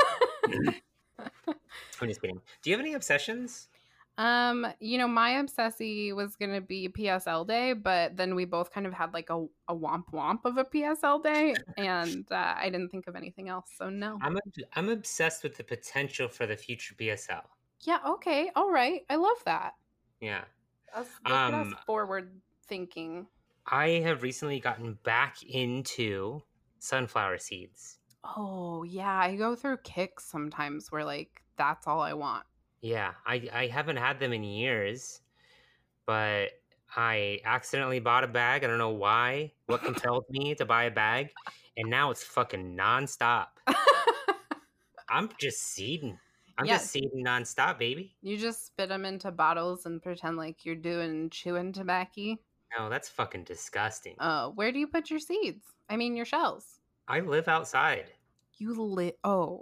I'm just kidding. Do you have any obsessions? Um, you know, my obsessy was gonna be P S L day, but then we both kind of had like a, a womp womp of a P S L day, and uh, I didn't think of anything else, so no. I'm ob- I'm obsessed with the potential for the future P S L. Yeah, okay, all right. I love that. Yeah. Us, look at us Um, forward thinking. I have recently gotten back into sunflower seeds. Oh yeah, I go through kicks sometimes where like that's all I want. Yeah, I, I haven't had them in years, but I accidentally bought a bag. I don't know why. What compelled me to buy a bag? And now it's fucking nonstop. I'm just seeding. I'm Yes. just seeding nonstop, baby. You just spit them into bottles and pretend like you're doing chewing tobacco. No, that's fucking disgusting. Uh, where do you put your seeds? I mean, your shells. I live outside. You lit. Oh.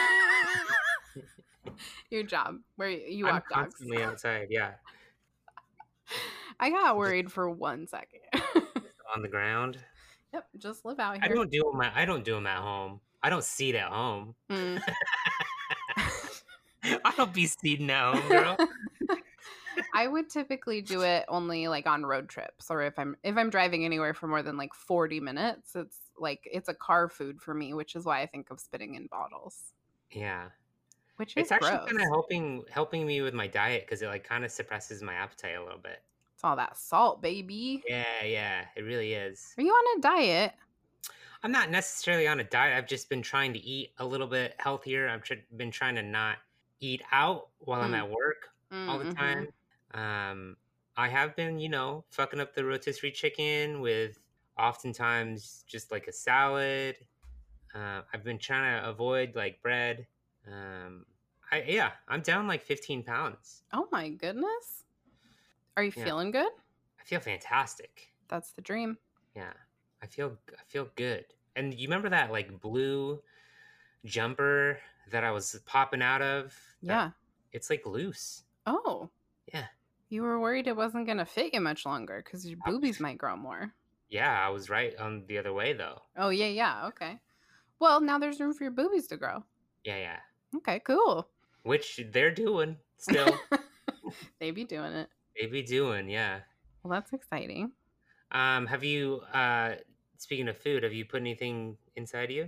Your job where you I'm walk dogs. constantly outside, yeah. I got worried for one second. On the ground. Yep, just live out I here. don't do them at, I don't do them at home. I don't seed at home. Mm. I don't be seeding at home, girl. I would typically do it only like on road trips, or if I'm if I'm driving anywhere for more than like forty minutes. It's like it's a car food for me, which is why I think of spitting in bottles. Yeah. which is It's actually kind of gross. helping helping me with my diet because it like kind of suppresses my appetite a little bit. It's all that salt, baby. Yeah, yeah, it really is. Are you on a diet? I'm not necessarily on a diet. I've just been trying to eat a little bit healthier. I've tr- been trying to not eat out while I'm Mm, at work all the mm-hmm. time. Um, I have been, you know, fucking up the rotisserie chicken with oftentimes just like a salad. Uh, I've been trying to avoid like bread. Um, I yeah, I'm down like fifteen pounds. Oh my goodness. Are you Yeah, feeling good? I feel fantastic. That's the dream. Yeah, I feel I feel good. And you remember that like blue jumper that I was popping out of? That Yeah. it's like loose. Oh, Yeah, you were worried it wasn't going to fit you much longer because your I boobies was, might grow more. yeah, I was right on the other way though. Oh, yeah, yeah. Okay. Well, now there's room for your boobies to grow. Yeah, yeah. Okay, cool. Which they're doing still. They be doing it. They be doing, yeah. Well, that's exciting. Um, have you uh speaking of food, have you put anything inside you?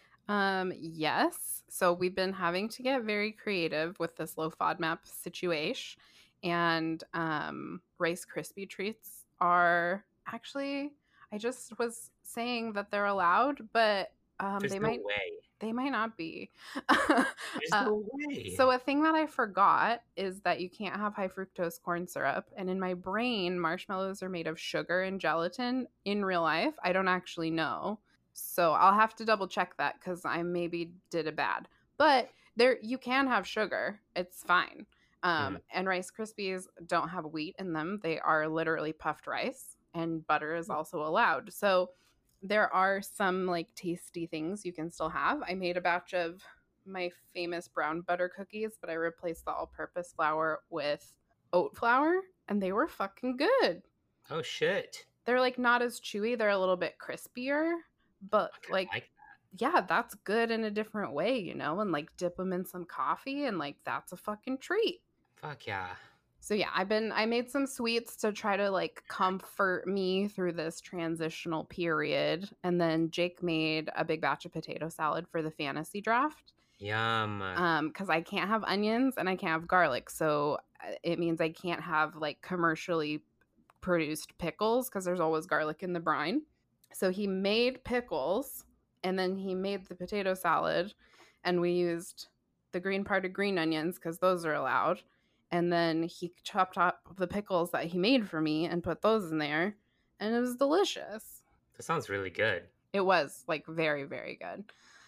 Um, yes. So we've been having to get very creative with this low FODMAP situation. And um, Rice Krispie treats are actually, I just was saying that they're allowed, but um, There's they no might way. they might not be. There's uh, no way. so a thing that I forgot is that you can't have high fructose corn syrup. And in my brain, marshmallows are made of sugar and gelatin. In real life, I don't actually know. So I'll have to double check that because I maybe did a bad. But there, you can have sugar. It's fine. Um, Hmm. and Rice Krispies don't have wheat in them. They are literally puffed rice, and butter is also allowed. So there are some like tasty things you can still have. I made a batch of my famous brown butter cookies, but I replaced the all-purpose flour with oat flour, and they were fucking good. Oh shit. They're like not as chewy. They're a little bit crispier, but I kinda like like yeah, that's good in a different way, you know, and like dip them in some coffee and like that's a fucking treat. fuck yeah. So yeah, I've been I made some sweets to try to like comfort me through this transitional period, and then Jake made a big batch of potato salad for the fantasy draft. Yum. Um cuz I can't have onions and I can't have garlic. So uh, it means I can't have like commercially produced pickles because there's always garlic in the brine. So he made pickles and then he made the potato salad, and we used the green part of green onions because those are allowed. And then he chopped up the pickles that he made for me and put those in there, and it was delicious. That sounds really good. It was like very, very good.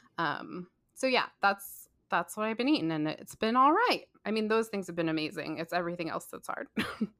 Um, so yeah, that's that's what I've been eating, and it's been all right. I mean, those things have been amazing. It's everything else that's hard.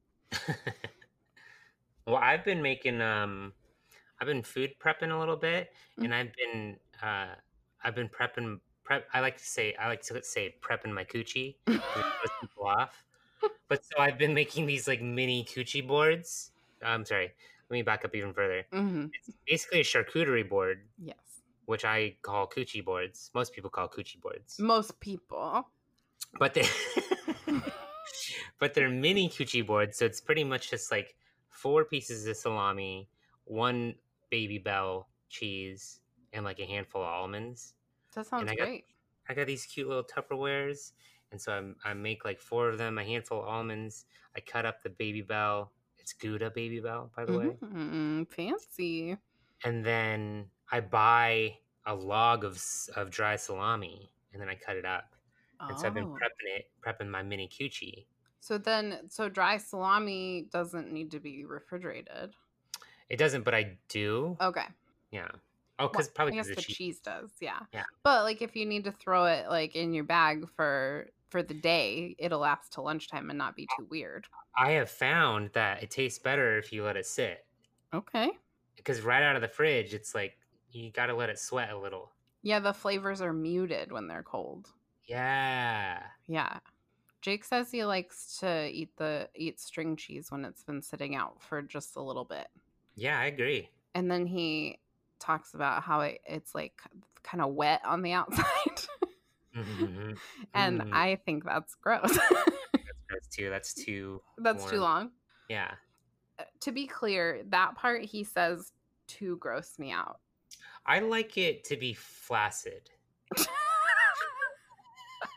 Well, I've been making um I've been food prepping a little bit, Mm. and I've been uh I've been prepping prep I like to say I like to say prepping my coochie because it throws people off. But so I've been making these like mini coochie boards. I'm sorry. Let me back up even further. Mhm. It's basically a charcuterie board, Yes. which I call coochie boards. Most people call coochie boards. Most people. But they but they're mini coochie boards, so it's pretty much just like four pieces of salami, one Baby Bell cheese, and like a handful of almonds. That And sounds I got great. I got these cute little Tupperwares, and so I'm, I make like four of them, a handful of almonds. I cut up the Baby Bell. It's Gouda Baby Bell, by the way. Mm-hmm. Fancy. And then I buy a log of s- of dry salami, and then I cut it up. And so I've been Oh. prepping it, prepping my mini coochie. So then, so dry salami doesn't need to be refrigerated. It doesn't, but I do. Okay. Yeah. Oh, because Well, probably I guess because the the cheese. cheese does, yeah. Yeah. But like if you need to throw it like in your bag for for the day, it'll last till lunchtime and not be too weird. I have found that it tastes better if you let it sit. Okay. Because right out of the fridge, it's like you got to let it sweat a little. Yeah, the flavors are muted when they're cold. Yeah. Yeah. Jake says he likes to eat the eat string cheese when it's been sitting out for just a little bit. Yeah, I agree. And then he talks about how it, it's like kind of wet on the outside. Mm-hmm. And Mm. I think that's gross. That's gross too. That's too. That's too warm. long. Yeah. Uh, To be clear, that part he says to gross me out. I like it to be flaccid.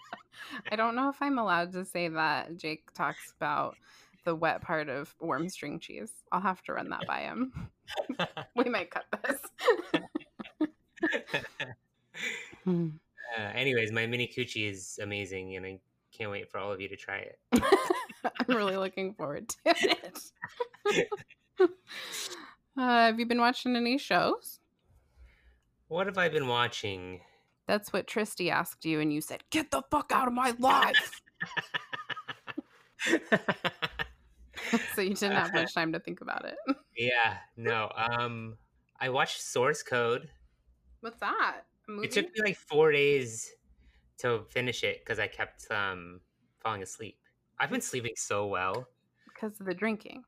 I don't know if I'm allowed to say that Jake talks about the wet part of warm string cheese. I'll have to run that by him. We might cut this. Hmm. Uh, anyways, my mini coochie is amazing, and I can't wait for all of you to try it. I'm really looking forward to it. uh, have you been watching any shows? What have I been watching? That's what Tristy asked you, and you said, "Get the fuck out of my life." So you didn't have much time to think about it. Yeah, no. Um, I watched Source Code. What's that? A movie? It took me like four days to finish it because I kept um falling asleep. I've been sleeping so well because of the drinking.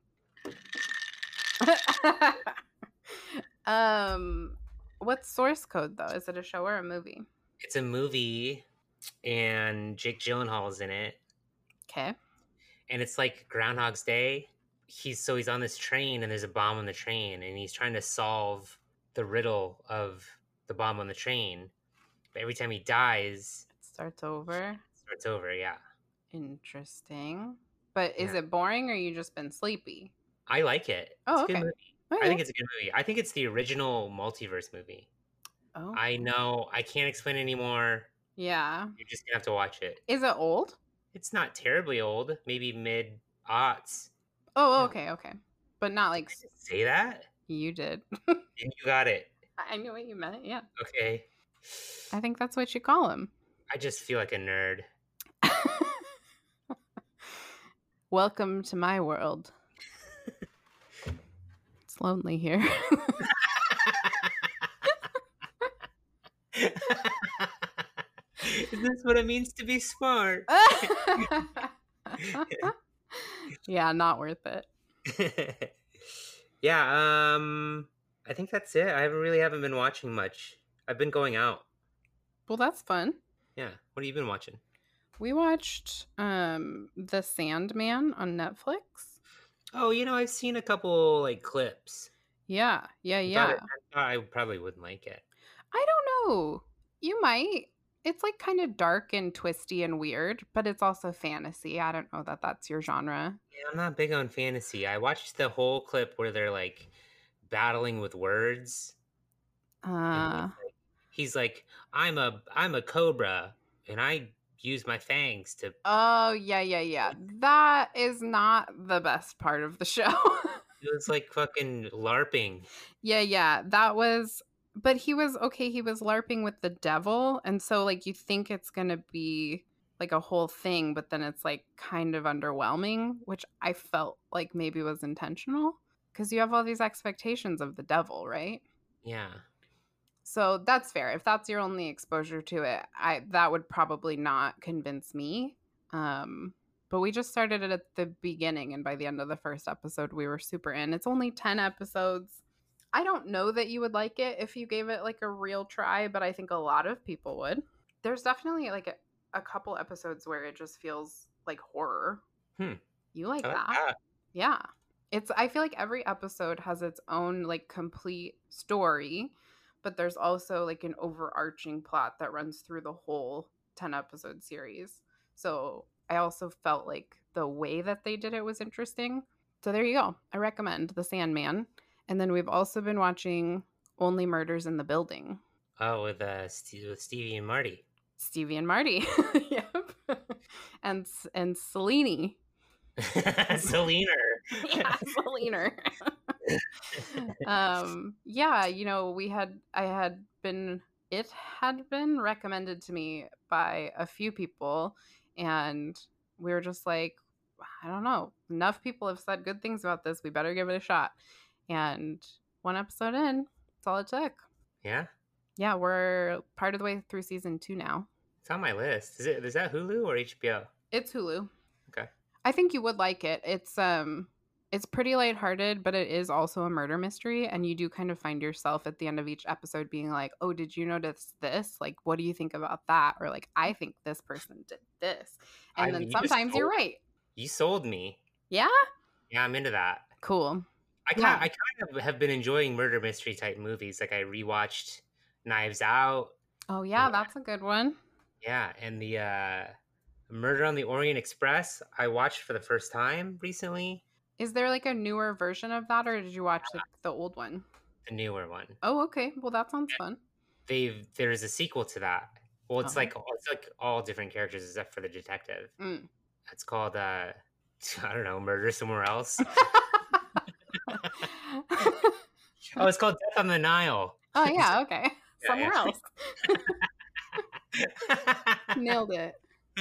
um, what's Source Code though? Is it a show or a movie? It's a movie, and Jake Gyllenhaal's in it. Okay. And it's like Groundhog's Day. He's so he's on this train, and there's a bomb on the train, and he's trying to solve the riddle of the bomb on the train. But every time he dies, it starts over. It starts over, yeah. Interesting. But is Yeah. it boring, or you just been sleepy? I like it. Oh, it's okay. a good movie. Okay. I think it's a good movie. I think it's the original multiverse movie. Oh. I know. I can't explain anymore. Yeah. You're just gonna have to watch it. Is it old? It's not terribly old. Maybe mid aughts. Oh, Yeah. okay, okay. But not like Did I just say that? you did. And you got it. I knew what you meant. Yeah. Okay. I think that's what you call him. I just feel like a nerd. Welcome to my world. It's lonely here. Is this what it means to be smart? Yeah, not worth it. Yeah, um, I think that's it. I really haven't been watching much. I've been going out. Well, that's fun. Yeah. What have you been watching? We watched um The Sandman on Netflix. Oh, you know, I've seen a couple like clips. Yeah, yeah, I yeah. thought it- I thought I probably wouldn't like it. I don't know. You might. It's like kind of dark and twisty and weird, but it's also fantasy. I don't know that that's your genre. Yeah, I'm not big on fantasy. I watched the whole clip where they're like battling with words. And Uh, he's, like, he's like, "I'm a I'm a cobra, and I use my fangs to." oh, yeah, yeah, yeah. That is not the best part of the show. It was like fucking LARPing. Yeah, yeah. That was, but he was okay. He was LARPing with the devil. And so, like, you think it's going to be like a whole thing, but then it's like kind of underwhelming, which I felt like maybe was intentional because you have all these expectations of the devil, right? Yeah. So that's fair. If that's your only exposure to it, I that would probably not convince me. Um, but we just started it at the beginning, and by the end of the first episode, we were super in. It's only ten episodes. I don't know that you would like it if you gave it like a real try, but I think a lot of people would. There's definitely like a, a couple episodes where it just feels like horror. Hmm. You like I like that? that. Yeah. It's I feel like every episode has its own like complete story, but there's also like an overarching plot that runs through the whole ten episode series. So I also felt like the way that they did it was interesting. So there you go. I recommend The Sandman. And then we've also been watching Only Murders in the Building. Oh, with uh, Steve, with Stevie and Marty. Stevie and Marty. Yep. And and Selene. Selena. Yeah, Selena. um yeah, you know, we had I had been it had been recommended to me by a few people, and we were just like, I don't know, enough people have said good things about this, we better give it a shot. And one episode in, that's all it took. Yeah, Yeah, we're part of the way through season two now. it's on my list. Is it? Is that Hulu or H B O? It's Hulu. Okay. I think you would like it. It's um it's pretty lighthearted, but it is also a murder mystery, and you do kind of find yourself at the end of each episode being like, "Oh, did you notice this? Like, what do you think about that?" Or like, "I think this person did this." And I- then you just sometimes you're told- right. You sold me. Yeah? Yeah, I'm into that. Cool. I kind, Yeah. I kind of have been enjoying murder mystery type movies. Like I rewatched Knives Out. Oh, yeah, Yeah. that's a good one. Yeah, and the uh Murder on the Orient Express, I watched for the first time recently. Is there like a newer version of that, or did you watch the, the old one? The newer one. Oh, okay. Well, that sounds fun. They've there's a sequel to that. Well, it's Oh. like it's like all different characters except for the detective. Mm. It's called uh, I don't know, Murder Somewhere Else. Oh, it's called Death on the Nile. Oh yeah, okay. Yeah, Somewhere yeah. else. Nailed it.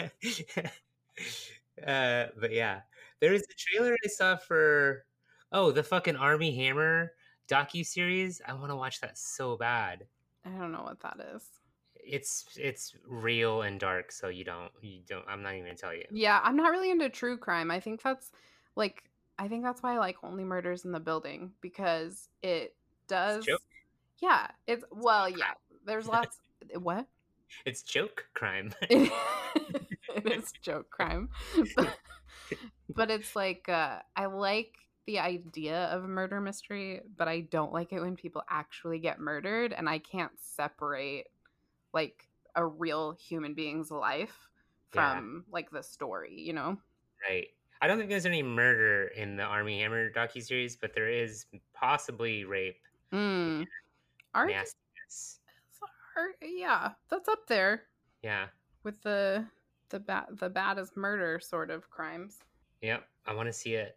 uh, but yeah, there is a trailer I saw for oh the fucking Army Hammer docu-series. I want to watch that so bad. I don't know what that is. It's it's real and dark, so you don't you don't. I'm not even gonna tell you. Yeah, I'm not really into true crime. I think that's like I think that's why I like Only Murders in the Building, because it does. joke. Yeah, it's well, yeah. There's lots. What? It's joke crime. It, it is joke crime, but, but it's like uh, I like the idea of a murder mystery, but I don't like it when people actually get murdered, and I can't separate like a real human being's life from yeah. like the story, you know? Right. I don't think there's any murder in the Army Hammer docuseries, but there is possibly rape. Mm. Art? Nastiness. Art, yeah, that's up there. Yeah. With the the bad the bad as murder sort of crimes. Yep. I want to see it.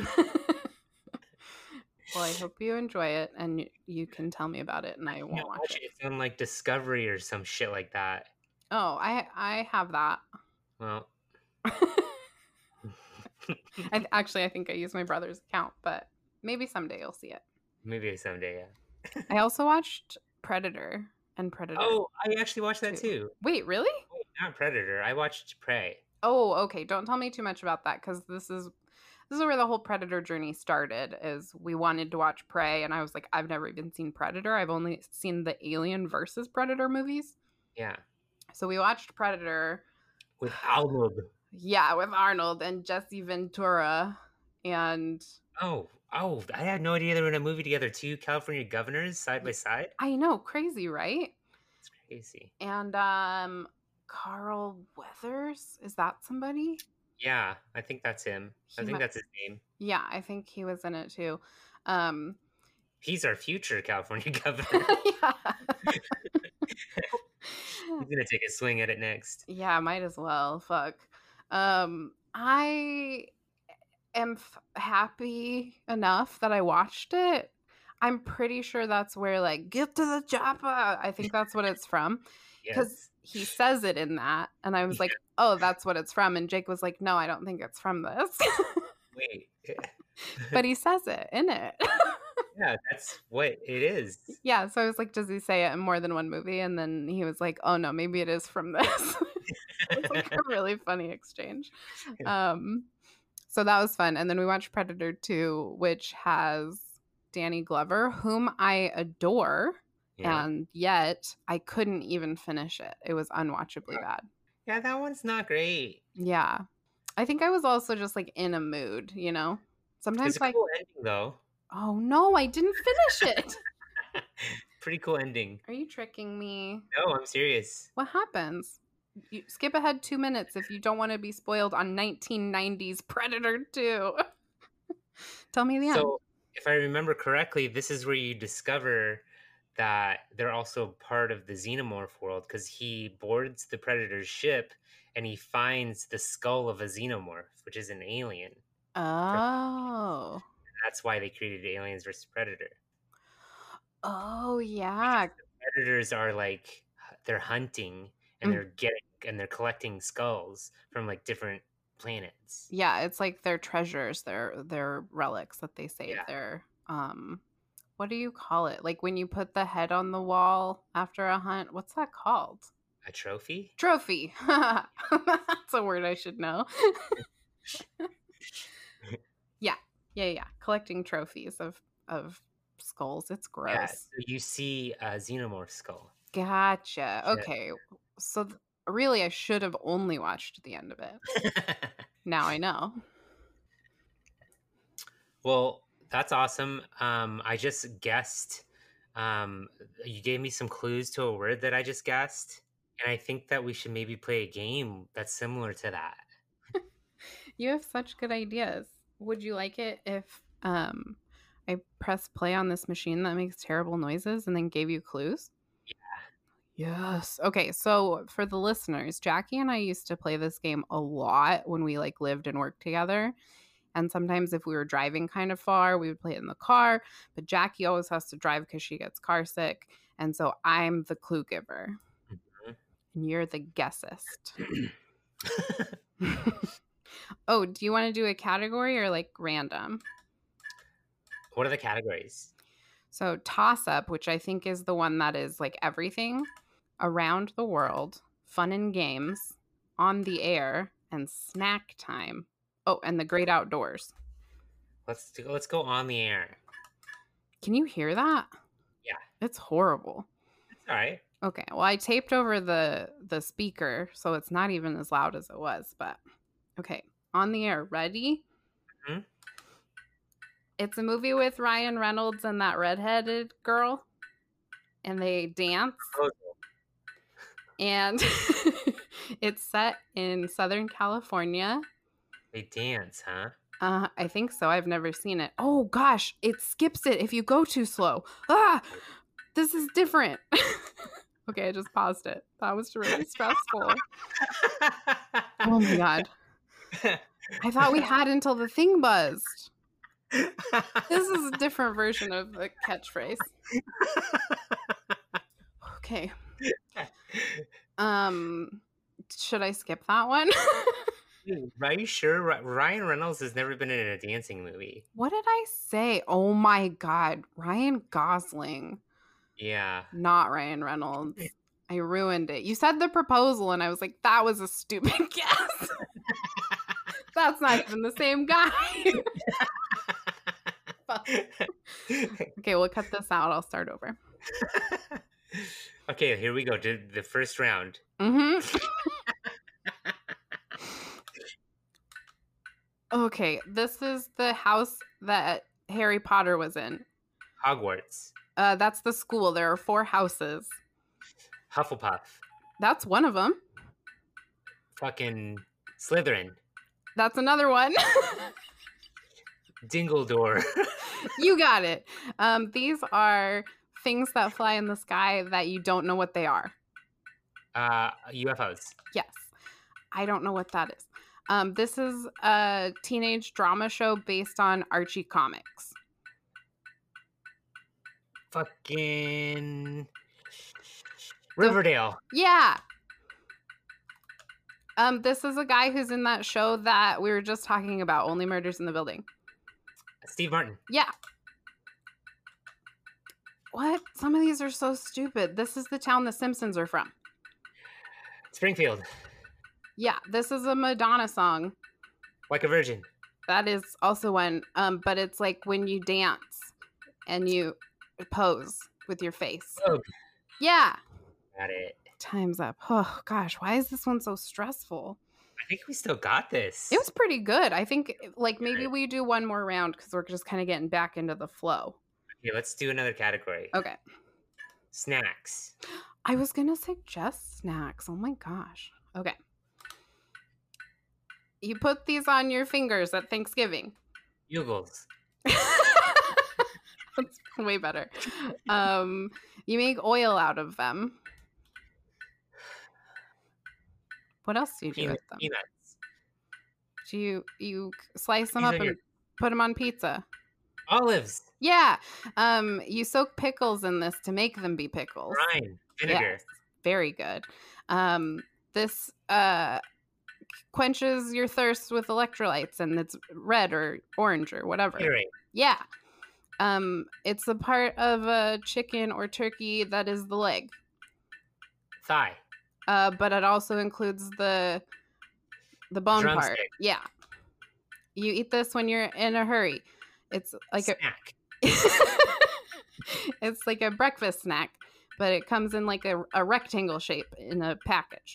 Well, I hope you enjoy it, and you can tell me about it, and I won't watch, watch it. It's on like Discovery or some shit like that. Oh, I I have that. Well, I, actually, I think I use my brother's account, but maybe someday you'll see it. Maybe someday, yeah. I also watched Predator and Predator. Oh, I actually watched that too. too. Wait, really? Wait, not Predator. I watched Prey. Oh, okay. Don't tell me too much about that, because this is this is where the whole Predator journey started. Is we wanted to watch Prey, and I was like, I've never even seen Predator. I've only seen the Alien versus Predator movies. Yeah. So we watched Predator with Arnold. Yeah, with Arnold and Jesse Ventura, and oh, oh, I had no idea they were in a movie together. Two California governors side by side. I know, crazy, right? It's crazy. And um, Carl Weathers, is that somebody? Yeah, I think that's him. He I think might... that's his name. Yeah, I think he was in it too. Um, He's our future California governor. Yeah. He's gonna take a swing at it next. Yeah, might as well. Fuck. Um, I am f- happy enough that I watched it. I'm pretty sure that's where like get to the chopper. I think that's what it's from, because yes. He says it in that, and I was yeah. like, "Oh, that's what it's from." And Jake was like, "No, I don't think it's from this." Wait, but he says it in it. Yeah, that's what it is. Yeah, so I was like, "Does he say it in more than one movie?" And then he was like, "Oh no, maybe it is from this." It's like a really funny exchange. Um, so that was fun. And then we watched Predator two, which has Danny Glover, whom I adore. Yeah. And yet I couldn't even finish it. It was unwatchably bad. Yeah, that one's not great. Yeah. I think I was also just like in a mood, you know? Sometimes it's a like cool ending though. Oh no, I didn't finish it. Pretty cool ending. Are you tricking me? No, I'm serious. What happens? You skip ahead two minutes if you don't want to be spoiled on nineteen nineties Predator two. Tell me the end. So, if I remember correctly, this is where you discover that they're also part of the Xenomorph world, because he boards the Predator's ship and he finds the skull of a Xenomorph, which is an alien. Oh. And that's why they created Aliens versus Predator. Oh, yeah. Because the Predators are like, they're hunting and mm. they're getting and they're collecting skulls from like different planets. Yeah, it's like their treasures, their their relics that they save. Yeah. Their um what do you call it? Like when you put the head on the wall after a hunt, what's that called? A trophy? Trophy. That's a word I should know. yeah. Yeah, yeah. Collecting trophies of of skulls. It's gross. Yeah, so you see a Xenomorph skull. Gotcha. Okay. So th- really I should have only watched the end of it. Now I know. Well, that's awesome. Um, I just guessed. Um, you gave me some clues to a word that I just guessed. And I think that we should maybe play a game that's similar to that. You have such good ideas. Would you like it if um I press play on this machine that makes terrible noises and then gave you clues? Yes. Okay, so for the listeners, Jackie and I used to play this game a lot when we like lived and worked together. And sometimes if we were driving kind of far, we would play it in the car. But Jackie always has to drive because she gets car sick. And so I'm the clue giver. Mhm. And you're the guessist. Oh, do you want to do a category or like random? What are the categories? So toss up, which I think is the one that is like everything, around the world, fun and games, on the air, and snack time. Oh, and the great outdoors. Let's do, let's go on the air. Can you hear that? Yeah. It's horrible. It's all right. Okay, well, I taped over the the speaker, so it's not even as loud as it was, but okay. On the air, ready? Mhm. It's a movie with Ryan Reynolds and that redheaded girl, and they dance, Proposal. and it's set in Southern California. They dance, huh? Uh, I think so. I've never seen it. Oh gosh, it skips it if you go too slow. Ah, this is different. Okay, I just paused it. That was really stressful. Oh my god. I thought we had until the thing buzzed. This is a different version of the catchphrase. Okay. Um, should I skip that one? Are you sure? Ry- Ryan Reynolds has never been in a dancing movie. What did I say? Oh my god, Ryan Gosling, Yeah. not Ryan Reynolds. I ruined it. You said The Proposal, and I was like, that was a stupid guess. That's not even the same guy. Okay, we'll cut this out. I'll start over. Okay, here we go. To the first round. Mm-hmm. Okay, this is the house that Harry Potter was in. Hogwarts. Uh, that's the school. There are four houses. Hufflepuff. That's one of them. Fucking Slytherin. That's another one. Dingledore. You got it. Um, these are things that fly in the sky that you don't know what they are. Uh, U F Os. Yes. I don't know what that is. Um, this is a teenage drama show based on Archie comics. Fucking Riverdale. Yeah. Um, this is a guy who's in that show that we were just talking about, Only Murders in the Building. Steve Martin. Yeah. What? Some of these are so stupid. This is the town the Simpsons are from. Springfield. Yeah, this is a Madonna song. Like a Virgin. That is also one. Um, but it's like when you dance and you pose with your face. Oh, Yeah. got it. Time's up. Oh gosh, why is this one so stressful? I think we still got this. It was pretty good. I think like maybe we do one more round because we're just kind of getting back into the flow. Okay, let's do another category. Okay. Snacks. I was gonna suggest snacks. Oh my gosh. Okay. You put these on your fingers at Thanksgiving. Bugles. That's way better. Um, you make oil out of them. What else do you do Peanut, with them? peanuts. Do you you slice them These up are and your- put them on pizza? Olives. Yeah. Um, you soak pickles in this to make them be pickles. Brine. Vinegar. Yes. Very good. Um, this uh quenches your thirst with electrolytes, and it's red or orange or whatever. Gatorade. Yeah. Um, it's a part of a chicken or turkey that is the leg. Thigh. Uh, but it also includes the the bone part. Drumstick. Yeah. You eat this when you're in a hurry. It's like a Snack. it's like a breakfast snack, but it comes in like a, a rectangle shape in a package.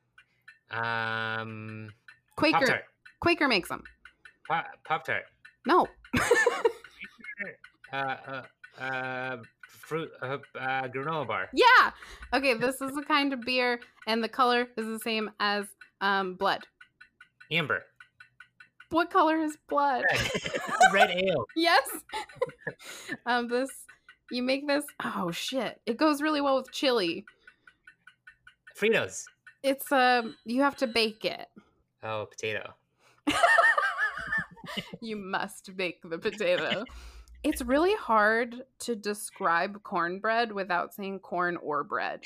Um, Quaker Pop-Tart. Quaker makes them. Pop Tart. No. Uh, uh, uh, fruit uh, uh, granola bar. Yeah. Okay, this is a kind of beer, and the color is the same as um, blood. Amber. What color is blood? Red, Red ale. Yes. um, this you make this. Oh shit! It goes really well with chili. Fritos. It's um, you have to bake it. Oh, potato. You must bake the potato. It's really hard to describe cornbread without saying corn or bread.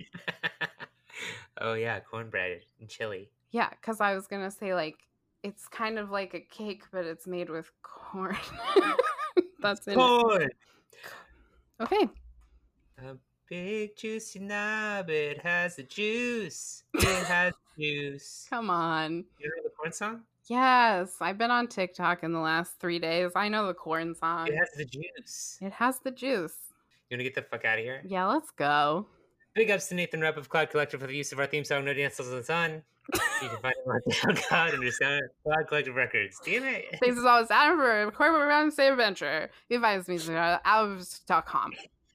Oh yeah, cornbread and chili. Yeah, because I was gonna say like it's kind of like a cake, but it's made with corn. That's in Corn. it. Okay. A big juicy knob. It has the juice. It has juice. Come on. You know the corn song? Yes, I've been on TikTok in the last three days. I know the corn song. It has the juice. It has the juice. You want to get the fuck out of here? Yeah, let's go. Big ups to Nathan Rep of Cloud Collective for the use of our theme song, No Dance Till the Sun. You can find it on SoundCloud under Sound Cloud Collective Records. Damn it. Thanks as always, Adam, for Corporate Around Save Adventure. You find us music at albums dot com.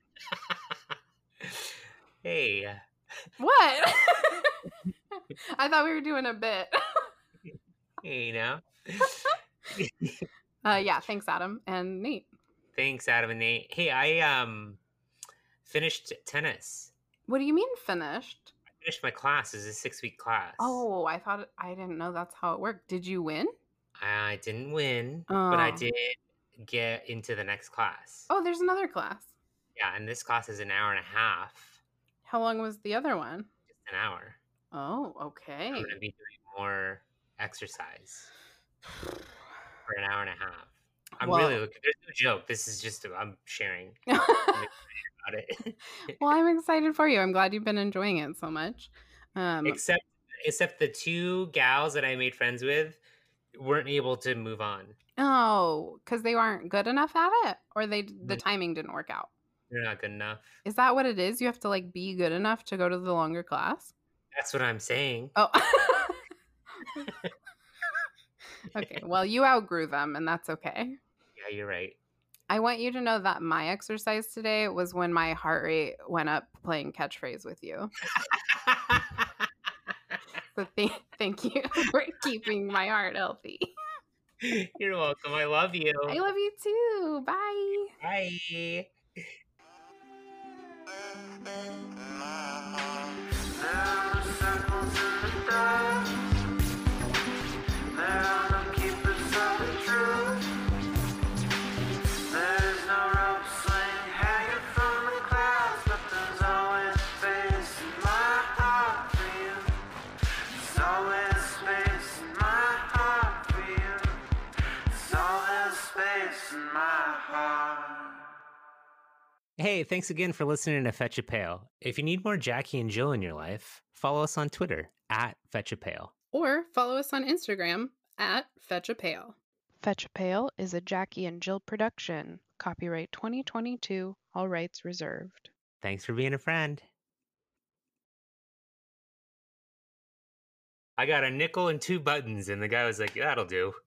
Hey. What? I thought we were doing a bit. Hey, now. uh, yeah, thanks, Adam and Nate. Thanks, Adam and Nate. Hey, I um finished tennis. What do you mean finished? I finished my class. It's a six-week class. Oh, I thought I didn't know that's how it worked. Did you win? I didn't win, but I Oh. did get into the next class. Oh, there's another class. Yeah, and this class is an hour and a half. How long was the other one? Just an hour. Oh, okay. I'm going to be doing more exercise for an hour and a half. I'm Well- really looking. There's no joke. This is just I'm sharing about it. Well, I'm excited for you. I'm glad you've been enjoying it so much. Um, except, except the two gals that I made friends with weren't able to move on. oh, because they weren't good enough at it, or they the Mm. timing didn't work out. They're not good enough. Is that what it is? You have to like be good enough to go to the longer class? That's what I'm saying. Oh. Okay. Well, you outgrew them, and that's okay. Yeah, you're right. I want you to know that my exercise today was when my heart rate went up playing catchphrase with you. So th- thank you for keeping my heart healthy. You're welcome. I love you. I love you too. Bye. Bye. Hey, thanks again for listening to Fetch a Pail. If you need more Jackie and Jill in your life, follow us on Twitter at Fetch a Pail. Or follow us on Instagram at Fetch a Pail. Fetch a Pail is a Jackie and Jill production. Copyright twenty twenty-two, all rights reserved. Thanks for being a friend. I got a nickel and two buttons, and the guy was like, that'll do.